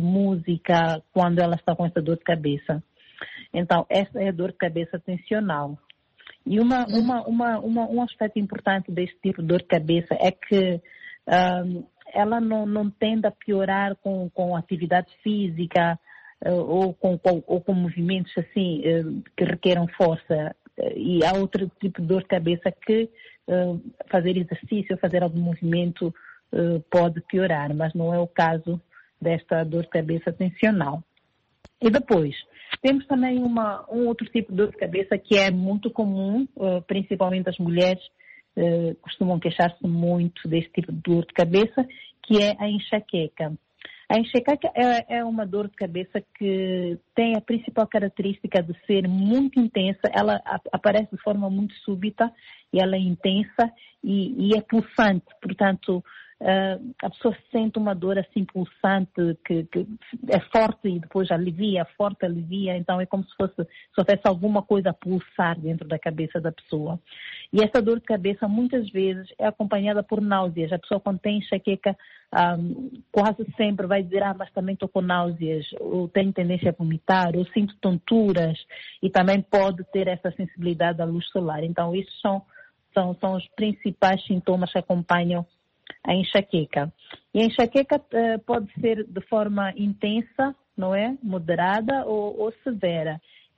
música quando ela está com essa dor de cabeça. Então, essa é a dor de cabeça tensional. E uma, uma, uma, uma, um aspecto importante deste tipo de dor de cabeça é que um, ela não, não tende a piorar com, com atividade física uh, ou, com, com, ou com movimentos assim uh, que requeram força. Uh, e há outro tipo de dor de cabeça que uh, fazer exercício ou fazer algum movimento uh, pode piorar, mas não é o caso desta dor de cabeça tensional. E depois, temos também uma, um outro tipo de dor de cabeça que é muito comum, uh, principalmente as mulheres, Uh, costumam queixar-se muito deste tipo de dor de cabeça, que é a enxaqueca. A enxaqueca é, é uma dor de cabeça que tem a principal característica de ser muito intensa, ela a, aparece de forma muito súbita e ela é intensa e, e é pulsante, portanto uh, a pessoa sente uma dor assim pulsante que, que é forte e depois alivia, forte, alivia, então é como se fosse, se houvesse alguma coisa a pulsar dentro da cabeça da pessoa. E essa dor de cabeça muitas vezes é acompanhada por náuseas. A pessoa quando tem enxaqueca um, quase sempre vai dizer, ah, mas também estou com náuseas, ou tenho tendência a vomitar, ou sinto tonturas, e também pode ter essa sensibilidade à luz solar. Então, esses são, são, são os principais sintomas que acompanham a enxaqueca. E a enxaqueca uh, pode ser de forma intensa, não é? Moderada ou, ou severa.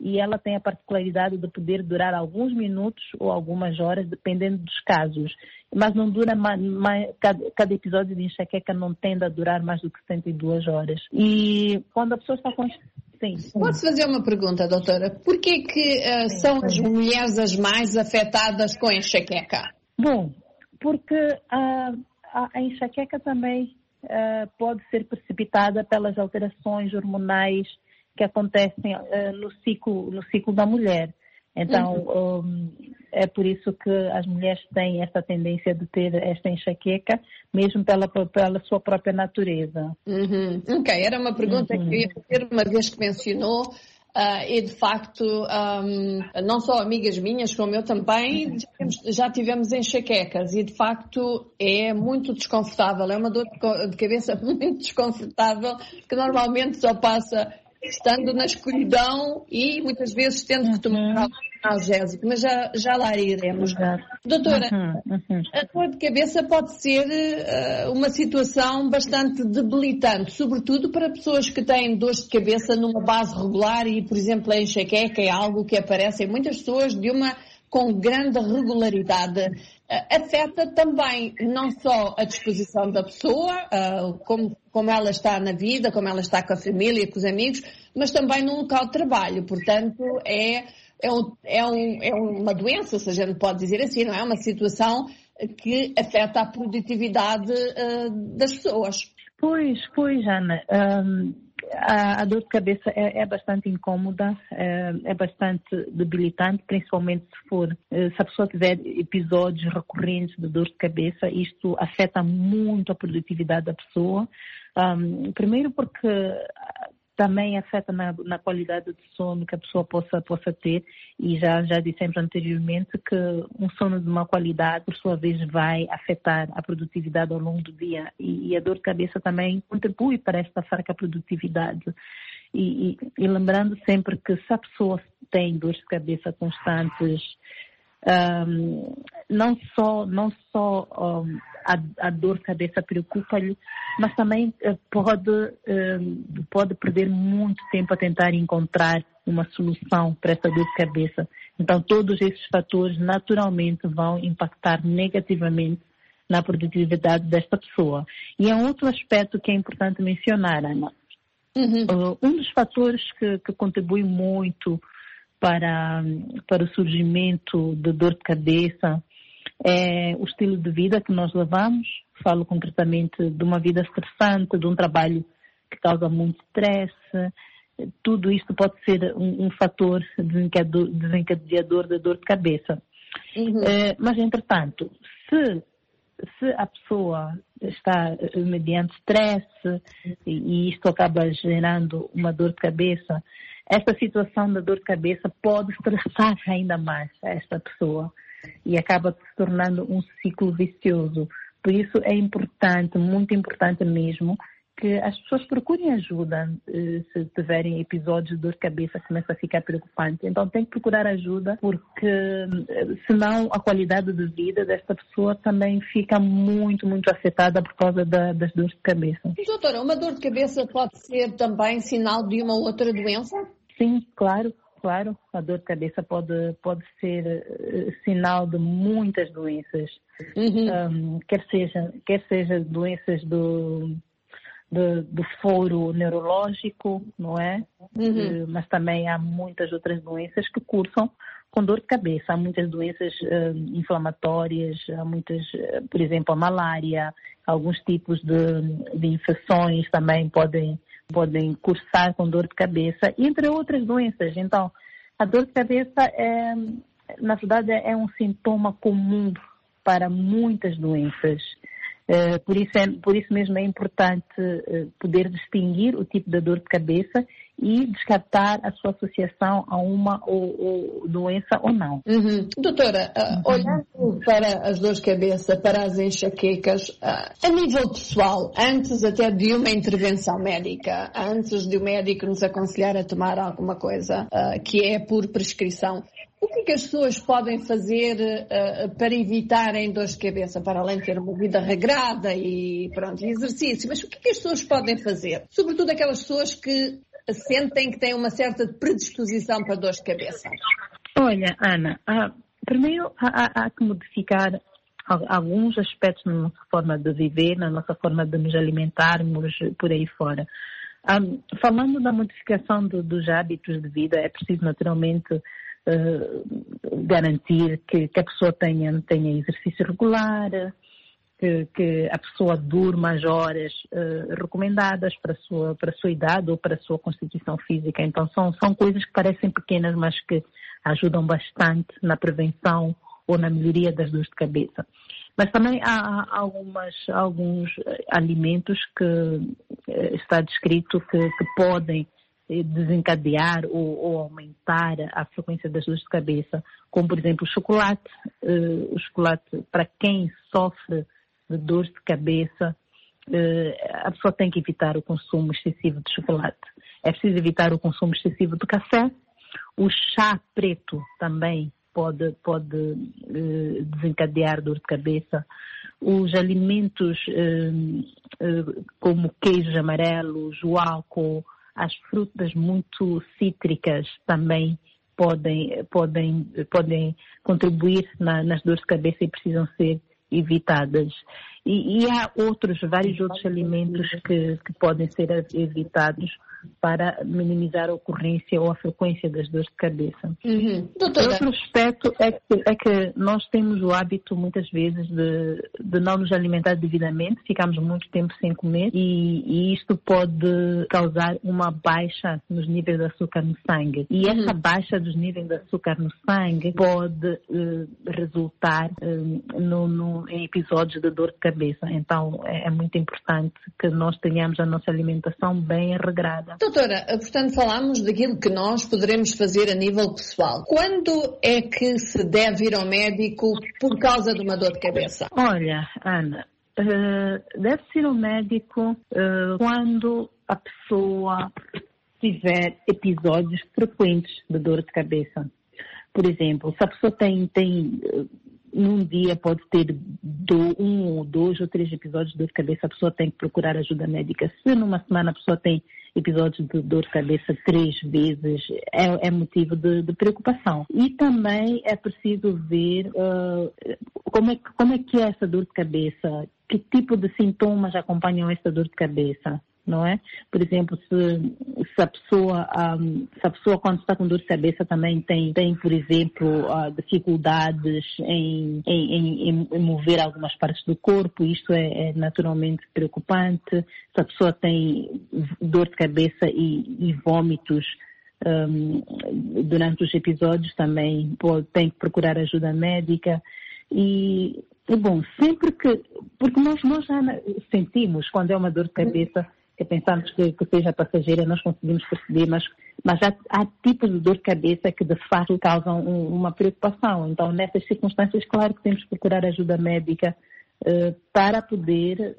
e ela tem a particularidade de poder durar alguns minutos ou algumas horas, dependendo dos casos. Mas não dura mais, mais cada, cada episódio de enxaqueca não tende a durar mais do que setenta e duas horas. E quando a pessoa está com... Sim, sim. Posso fazer uma pergunta, doutora? Por que que uh, sim, são sim. as mulheres as mais afetadas com a enxaqueca? Bom, porque uh, a, a enxaqueca também uh, pode ser precipitada pelas alterações hormonais que acontecem uh, no ciclo, no ciclo da mulher. Então, uhum. um, é por isso que as mulheres têm essa tendência de ter esta enxaqueca, mesmo pela, pela sua própria natureza. Uhum. Ok, era uma pergunta uhum. que eu ia fazer uma vez que mencionou, uh, e de facto, um, não só amigas minhas, como eu também, já tivemos, já tivemos enxaquecas e de facto é muito desconfortável, é uma dor de cabeça muito desconfortável, que normalmente só passa estando na escuridão e muitas vezes tendo que tomar analgésico, mas já, já lá iremos. Doutora, uhum, uhum. a dor de cabeça pode ser uh, uma situação bastante debilitante, sobretudo para pessoas que têm dores de cabeça numa base regular e, por exemplo, a enxaqueca é algo que aparece em muitas pessoas de uma com grande regularidade. Uh, afeta também não só a disposição da pessoa, uh, como, como ela está na vida, como ela está com a família, com os amigos, mas também no local de trabalho. Portanto, é, é, um, é, um, é uma doença, se a gente pode dizer assim, não é? Uma situação que afeta a produtividade uh, das pessoas. Pois, pois, Ana. Um... A, a dor de cabeça é, é bastante incômoda, é, é bastante debilitante, principalmente se for, se a pessoa tiver episódios recorrentes de dor de cabeça, isto afeta muito a produtividade da pessoa. Um, primeiro porque também afeta na, na qualidade de sono que a pessoa possa, possa ter, e já, já dissemos anteriormente que um sono de má qualidade, por sua vez, vai afetar a produtividade ao longo do dia, e, e a dor de cabeça também contribui para esta fraca produtividade. E, e, e lembrando sempre que se a pessoa tem dores de cabeça constantes, Um, não só, não só um, a, a dor de cabeça preocupa-lhe, mas também uh, pode, um, pode perder muito tempo a tentar encontrar uma solução para essa dor de cabeça. Então, todos esses fatores naturalmente vão impactar negativamente na produtividade desta pessoa. E é um outro aspecto que é importante mencionar, Ana. Uhum. Uh, um dos fatores que, que contribui muito Para, para o surgimento de dor de cabeça é o estilo de vida que nós levamos. Falo concretamente de uma vida estressante, de um trabalho que causa muito stress. Tudo isto pode ser um, um fator desencadeador, desencadeador da dor de cabeça. Uhum. É, mas, entretanto, se, se a pessoa está mediante stress e, e isto acaba gerando uma dor de cabeça, esta situação da dor de cabeça pode estressar ainda mais esta pessoa e acaba se tornando um ciclo vicioso. Por isso é importante, muito importante mesmo, que as pessoas procurem ajuda se tiverem episódios de dor de cabeça que começa a ficar preocupante. Então tem que procurar ajuda, porque senão a qualidade de vida desta pessoa também fica muito, muito afetada por causa da, das dores de cabeça. Doutora, uma dor de cabeça pode ser também sinal de uma outra doença? Sim, claro, claro. A dor de cabeça pode, pode ser uh, sinal de muitas doenças. Uhum. Um, quer seja, quer seja doenças do, do, do foro neurológico, não é? Uhum. Uh, mas também há muitas outras doenças que cursam com dor de cabeça. Há muitas doenças uh, inflamatórias, há muitas, uh, por exemplo, a malária, alguns tipos de, de infecções também podem podem cursar com dor de cabeça, entre outras doenças. Então, a dor de cabeça, é, na verdade, é um sintoma comum para muitas doenças. É, por isso, é, por isso mesmo é importante é, poder distinguir o tipo de dor de cabeça e descartar a sua associação a uma ou, ou doença ou não. Uhum. Doutora, uh, uhum. olhando para as dores de cabeça, para as enxaquecas, uh, a nível pessoal, antes até de uma intervenção médica, antes de o médico nos aconselhar a tomar alguma coisa uh, que é por prescrição, o que é que as pessoas podem fazer uh, para evitarem dores de cabeça, para além de ter uma vida regrada e pronto, exercício? Mas o que é que as pessoas podem fazer? Sobretudo aquelas pessoas que sentem que têm uma certa predisposição para dores de cabeça? Olha, Ana, ah, primeiro há, há, há que modificar alguns aspectos na nossa forma de viver, na nossa forma de nos alimentarmos, por aí fora. Um, falando da modificação do, dos hábitos de vida, é preciso naturalmente uh, garantir que, que a pessoa tenha, tenha exercício regular, que, que a pessoa durma as horas uh, recomendadas para a sua, para a sua idade ou para a sua constituição física. Então são, são coisas que parecem pequenas, mas que ajudam bastante na prevenção ou na melhoria das dores de cabeça. Mas também há algumas, alguns alimentos que está descrito que, que podem desencadear ou, ou aumentar a frequência das dores de cabeça, como por exemplo o chocolate. O chocolate, para quem sofre de dores de cabeça, a pessoa tem que evitar o consumo excessivo de chocolate. É preciso evitar o consumo excessivo de café. O chá preto também pode, pode uh, desencadear dor de cabeça. Os alimentos uh, uh, como queijos amarelos, o álcool, as frutas muito cítricas também podem, podem, podem contribuir na, nas dores de cabeça e precisam ser evitadas. E, e há outros, vários outros alimentos que, que podem ser evitados para minimizar a ocorrência ou a frequência das dores de cabeça. Uhum. Outro aspecto é que, é que nós temos o hábito, muitas vezes, de, de não nos alimentar devidamente, ficamos muito tempo sem comer e, e isto pode causar uma baixa nos níveis de açúcar no sangue. E uhum. essa baixa dos níveis de açúcar no sangue pode uh, resultar uh, no, no, em episódios de dor de cabeça. Então, é, é muito importante que nós tenhamos a nossa alimentação bem regrada. Doutora, portanto falamos daquilo que nós poderemos fazer a nível pessoal. Quando é que se deve ir ao médico por causa de uma dor de cabeça? Olha, Ana, uh, deve-se ir ao médico uh, quando a pessoa tiver episódios frequentes de dor de cabeça. Por exemplo, se a pessoa tem... tem uh, num dia pode ter do, um ou dois ou três episódios de dor de cabeça, a pessoa tem que procurar ajuda médica. Se numa semana a pessoa tem episódios de dor de cabeça três vezes, é, é motivo de, de preocupação. E também é preciso ver uh, como, é, como é que é essa dor de cabeça, que tipo de sintomas acompanham essa dor de cabeça. Não é? Por exemplo, se, se, a pessoa, um, se a pessoa quando está com dor de cabeça também tem, tem por exemplo, uh, dificuldades em, em, em, em mover algumas partes do corpo, isto é, é naturalmente preocupante. Se a pessoa tem dor de cabeça e, e vômitos um, durante os episódios, também pode, tem que procurar ajuda médica. E, e bom, sempre que... Porque nós, nós já sentimos quando é uma dor de cabeça, que pensamos que, que seja passageira, nós conseguimos perceber, mas, mas há, há tipos de dor de cabeça que de facto causam um, uma preocupação. Então, nessas circunstâncias, claro que temos que procurar ajuda médica uh, para poder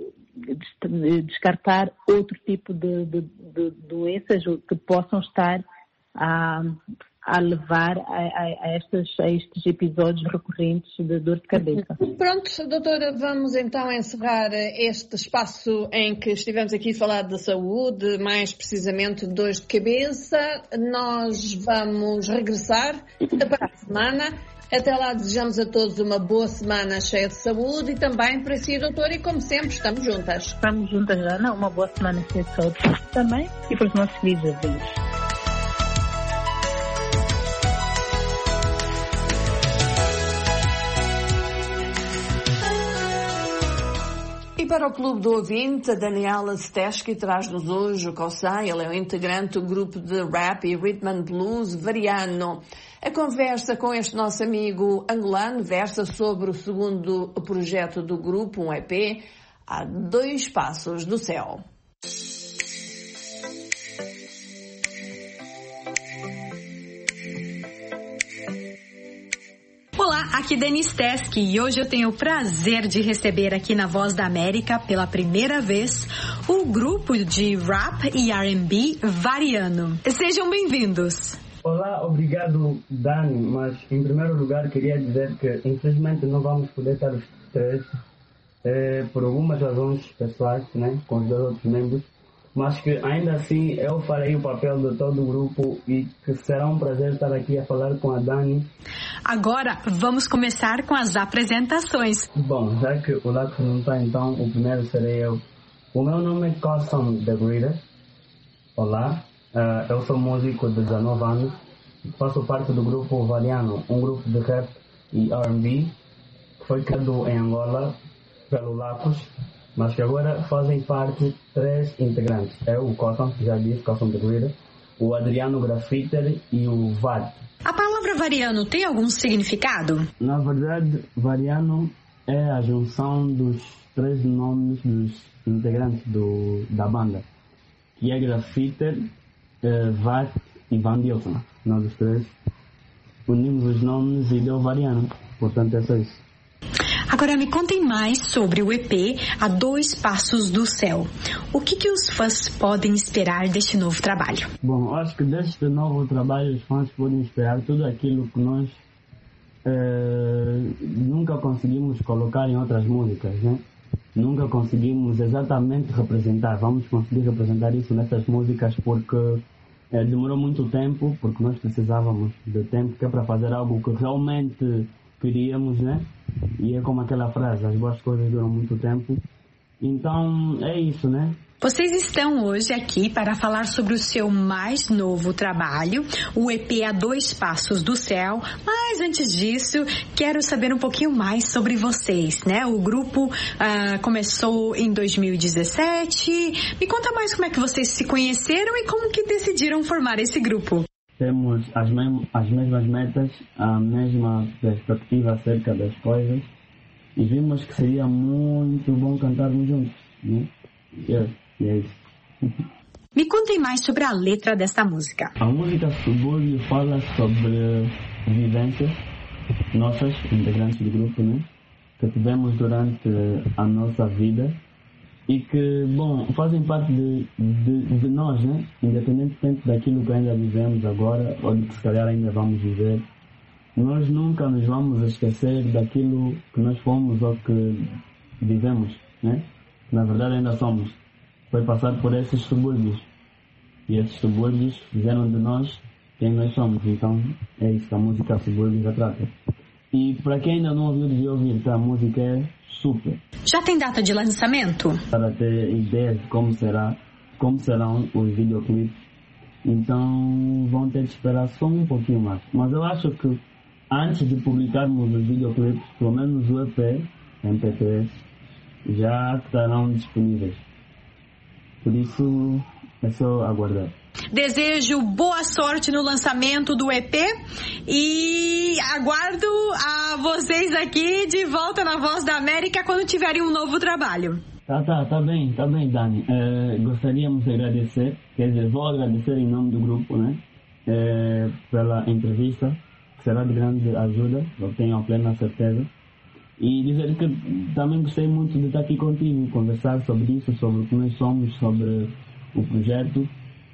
uh, descartar outro tipo de, de, de doenças que possam estar a, a levar a, a, a, estes, a estes episódios recorrentes de dor de cabeça. Pronto, doutora, vamos então encerrar este espaço em que estivemos aqui a falar de saúde, mais precisamente de dores de cabeça. Nós vamos regressar para a semana. Até lá desejamos a todos uma boa semana cheia de saúde e também para si, doutora, e como sempre, estamos juntas. Estamos juntas, Ana. Uma boa semana cheia de saúde também e para os nossos queridos ouvintes. E para o Clube do Ouvinte, a Daniela Steski traz-nos hoje o Cossai. Ele é um integrante do grupo de rap e rhythm and blues variano. A conversa com este nosso amigo angolano versa sobre o segundo projeto do grupo, um E P, A Dois Passos do Céu. Olá, aqui Denise Teske e hoje eu tenho o prazer de receber aqui na Voz da América pela primeira vez o grupo de rap e R and B variano. Sejam bem-vindos. Olá, obrigado Dani, mas em primeiro lugar queria dizer que infelizmente não vamos poder estar os três eh, por algumas razões pessoais, né, com os dois outros membros, mas que ainda assim eu farei o papel de todo o grupo e que será um prazer estar aqui a falar com a Dani. Agora vamos começar com as apresentações. Bom, já que o Laco não está, então o primeiro serei eu. O meu nome é Cosson The Greater. Olá, uh, eu sou músico de dezenove anos, faço parte do grupo Variano, um grupo de rap e R and B que foi criado em Angola pelo Lacos, mas que agora fazem parte três integrantes. É o Cosson, que já disse, Cosson The Greater, o Adriano Graffiter e o Vat. A palavra variano tem algum significado? Na verdade, variano é a junção dos três nomes dos integrantes do, da banda, que é Graffiter, uh, Vat e Van Dilson. Nós os três unimos os nomes e deu variano, portanto é só isso. Agora me contem mais sobre o E P A Dois Passos do Céu. O que, que os fãs podem esperar deste novo trabalho? Bom, acho que deste novo trabalho os fãs podem esperar tudo aquilo que nós eh, nunca conseguimos colocar em outras músicas, né? Nunca conseguimos exatamente representar. Vamos conseguir representar isso nessas músicas porque eh, demorou muito tempo, porque nós precisávamos de tempo que é para fazer algo que realmente queríamos, né? E é como aquela frase, as boas coisas duram muito tempo. Então, é isso, né? Vocês estão hoje aqui para falar sobre o seu mais novo trabalho, o E P A Dois Passos do Céu. Mas antes disso, quero saber um pouquinho mais sobre vocês, né? O grupo uh, começou em dois mil e dezessete. Me conta mais como é que vocês se conheceram e como que decidiram formar esse grupo. Temos as, mem- as mesmas metas, a mesma perspectiva acerca das coisas e vimos que seria muito bom cantarmos juntos, né? Yeah, e é isso. Me contem mais sobre a letra desta música. A música Subúrbio fala sobre vivências nossas, integrantes do grupo, né? Que tivemos durante a nossa vida e que, bom, fazem parte de, de, de nós, né? Independentemente daquilo que ainda vivemos agora ou de que se calhar ainda vamos viver, nós nunca nos vamos esquecer daquilo que nós fomos ou que vivemos, né? Na verdade ainda somos. Foi passar por esses subúrbios e esses subúrbios fizeram de nós quem nós somos. Então é isso que a música Subúrbio retrata. E para quem ainda não ouviu, devia ouvir, que a música é super. Já tem data de lançamento? Para ter ideias de como será, como serão os videoclipes. Então vão ter de esperar só um pouquinho mais. Mas eu acho que antes de publicarmos os videoclipes, pelo menos o E P, M P três, já estarão disponíveis. Por isso é só aguardar. Desejo boa sorte no lançamento do E P e aguardo a vocês aqui de volta na Voz da América quando tiverem um novo trabalho. Tá, tá, tá bem, tá bem, Dani. É, gostaríamos de agradecer, quer dizer, vou agradecer em nome do grupo, né, é, pela entrevista, que será de grande ajuda, eu tenho a plena certeza. E dizer que também gostei muito de estar aqui contigo, conversar sobre isso, sobre o que nós somos, sobre o projeto.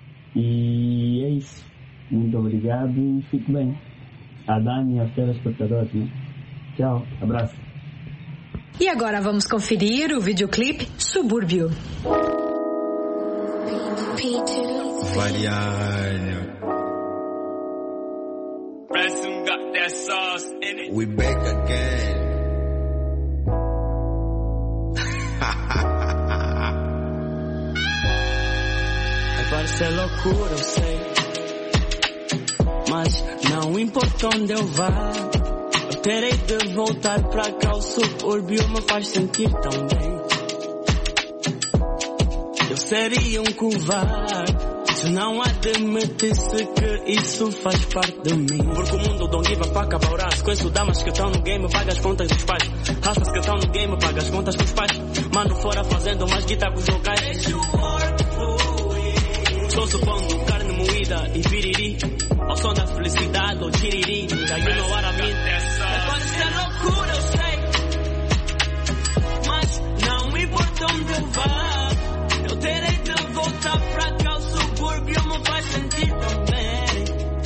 E é isso. Muito obrigado e fique bem. A Dani e aos telespectadores, né? Tchau, abraço. E agora vamos conferir o videoclipe Subúrbio. Variano. We back again. Parece loucura, eu sei, mas não importa onde eu vá, eu terei de voltar pra cá. O subúrbio me faz sentir tão bem. Eu seria um covarde se não admitisse que isso faz parte de mim. Porque o mundo don't give a fuck about us. Conheço damas que estão no game, paga as contas dos pais. Raças que estão no game, paga as contas dos pais. Mano fora fazendo mais guitarra com os locais. Sou supondo carne moída e piriri, ao som da felicidade ou tiriri. Já you know what I mean. Pode ser loucura, eu sei, mas não importa onde eu vá, eu terei de voltar pra cá. O subúrbio me faz sentir tão bem.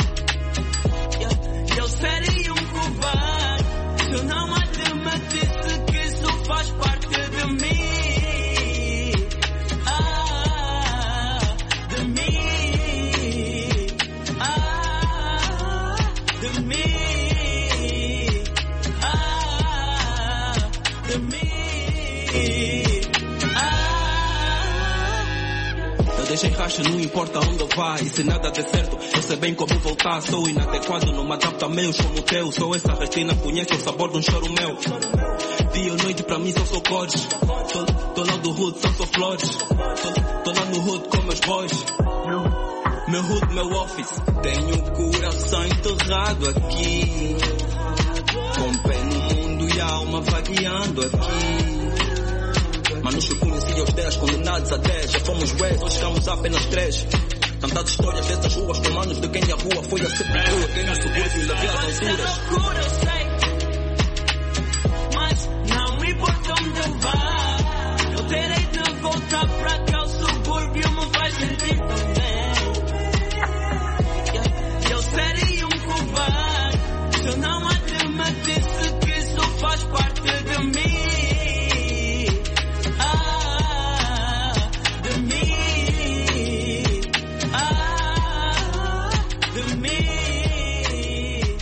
Eu, eu seria um covarde se eu não admitisse que isso faz parte de mim. Ah, deixem racha, não importa onde eu vá. E se nada der certo, eu sei bem como voltar. Sou inadequado, não me adapto a meus como o teu. Sou essa restina, conhece o sabor de um choro meu. Dia ou noite pra mim só sou cores. Tô, tô lá do hood, só sou flores. Tô, tô lá no hood com meus boys. Meu hood, meu office. Tenho o coração enterrado aqui, com pé no mundo e a alma vagueando aqui. Manos que conhecia os dez, condenados a dez. Já fomos dez, hoje estamos apenas três. Tantas histórias dessas ruas com manos de quem a rua foi a sepultura. Quem no subúrbio e levei às alturas. Mas não me importa onde eu vá, eu terei de voltar pra cá. O subúrbio me faz sentir tão bem. Eu seria um covarde se eu não admitisse que isso faz parte de mim. Ah, de mim. Ah, de mim.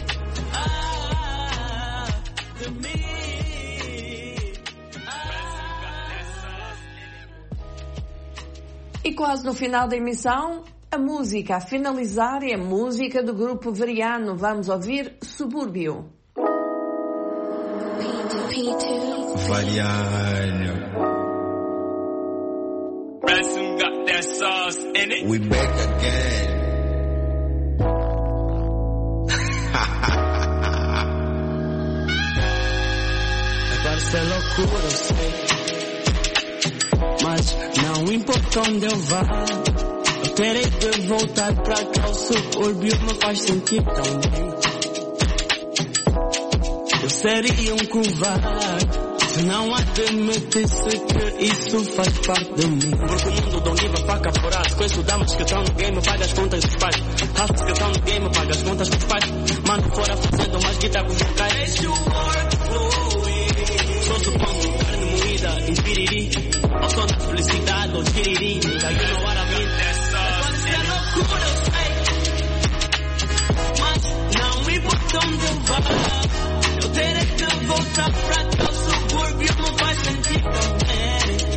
Ah, de mim. E quase no final da emissão, a música a finalizar é a música do grupo Variano. Vamos ouvir Subúrbio. Variano. Ransom got that sauce in it. We back again. Agora isso é loucura, eu sei. Mas não importa onde eu vá, eu terei de voltar pra cá. O subúrbio me faz sentir tão bem. Eu seria um covarde se não admitisse que isso faz parte de mim. Porque o mundo dá um nível para caporar. Conheço damas que estão no game, paga as contas dos pais. Raças que estão no game, paga as contas dos pais. Mano fora fazendo mais guitarra com os locais. Deixa o work fluir. Sou supondo carne moída em piriri. Ao som da felicidade ou tiriri. Nigga, you know what I mean? Pode ser loucura, eu sei. Mas não me importa onde eu vá, eu terei de voltar pra cá. O subúrbio me faz sentir tão bem.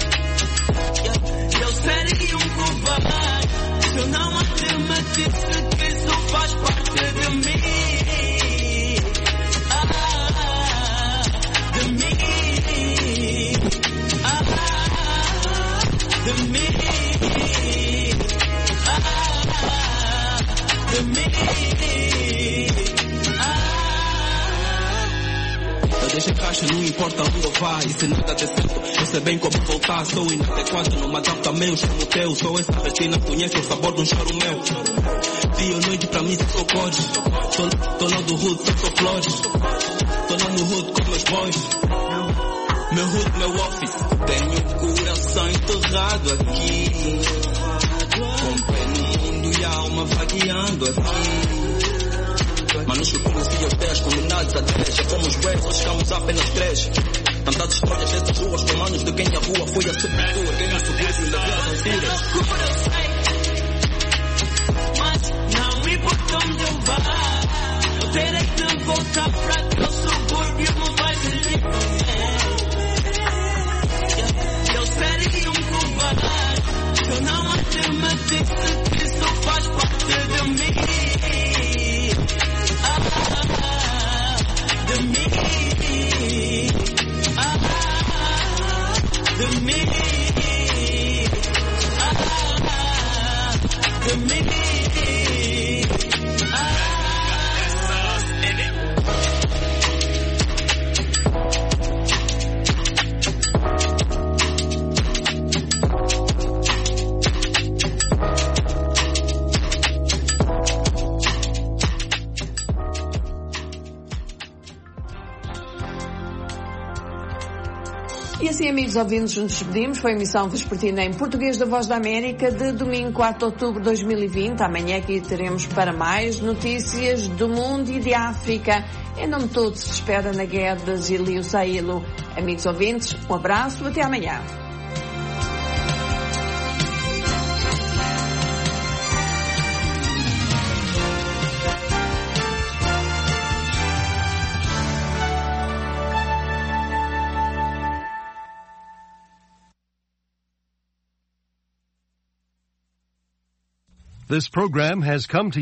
Eu seria um covarde se eu não admitisse que isso faz parte de mim. Ah, de mim. Ah, de mim. Ah, de mim. Eu deixo a caixa, não importa onde eu vá. E se nada der certo, eu sei bem como voltar. Sou inadequado, não me adapto a meus como o teu. Sou essa restina, conhece o sabor de um choro meu. Dia ou noite pra mim só sou cores. Tô, tô lá do hood, só sou flores. Tô lá no hood com meus boys. Meu hood, meu office. Tenho o coração enterrado aqui, com pé no mundo e a alma vagueando aqui. Manos que conhecia os dez, condenados a dez. Já fomos dez, hoje estamos apenas três. Tantas histórias dessas ruas com manos de quem a rua foi a sepultura. Quem no subúrbio levei às alturas. Mas não me importa onde eu vá, eu terei de voltar pra cá. O subúrbio me faz sentir tão bem. Eu seria um covarde se eu não admitisse que isso faz parte de mim. De mim, ah, de mim, ah, de mim, E assim, amigos ouvintes, nos despedimos. Foi a emissão vespertina em português da Voz da América de domingo quatro de outubro de dois mil e vinte. Amanhã aqui teremos para mais notícias do mundo e de África. Em nome de todos, se espera na Guedes e Lio Sailo. Amigos ouvintes, um abraço, até amanhã. This program has come to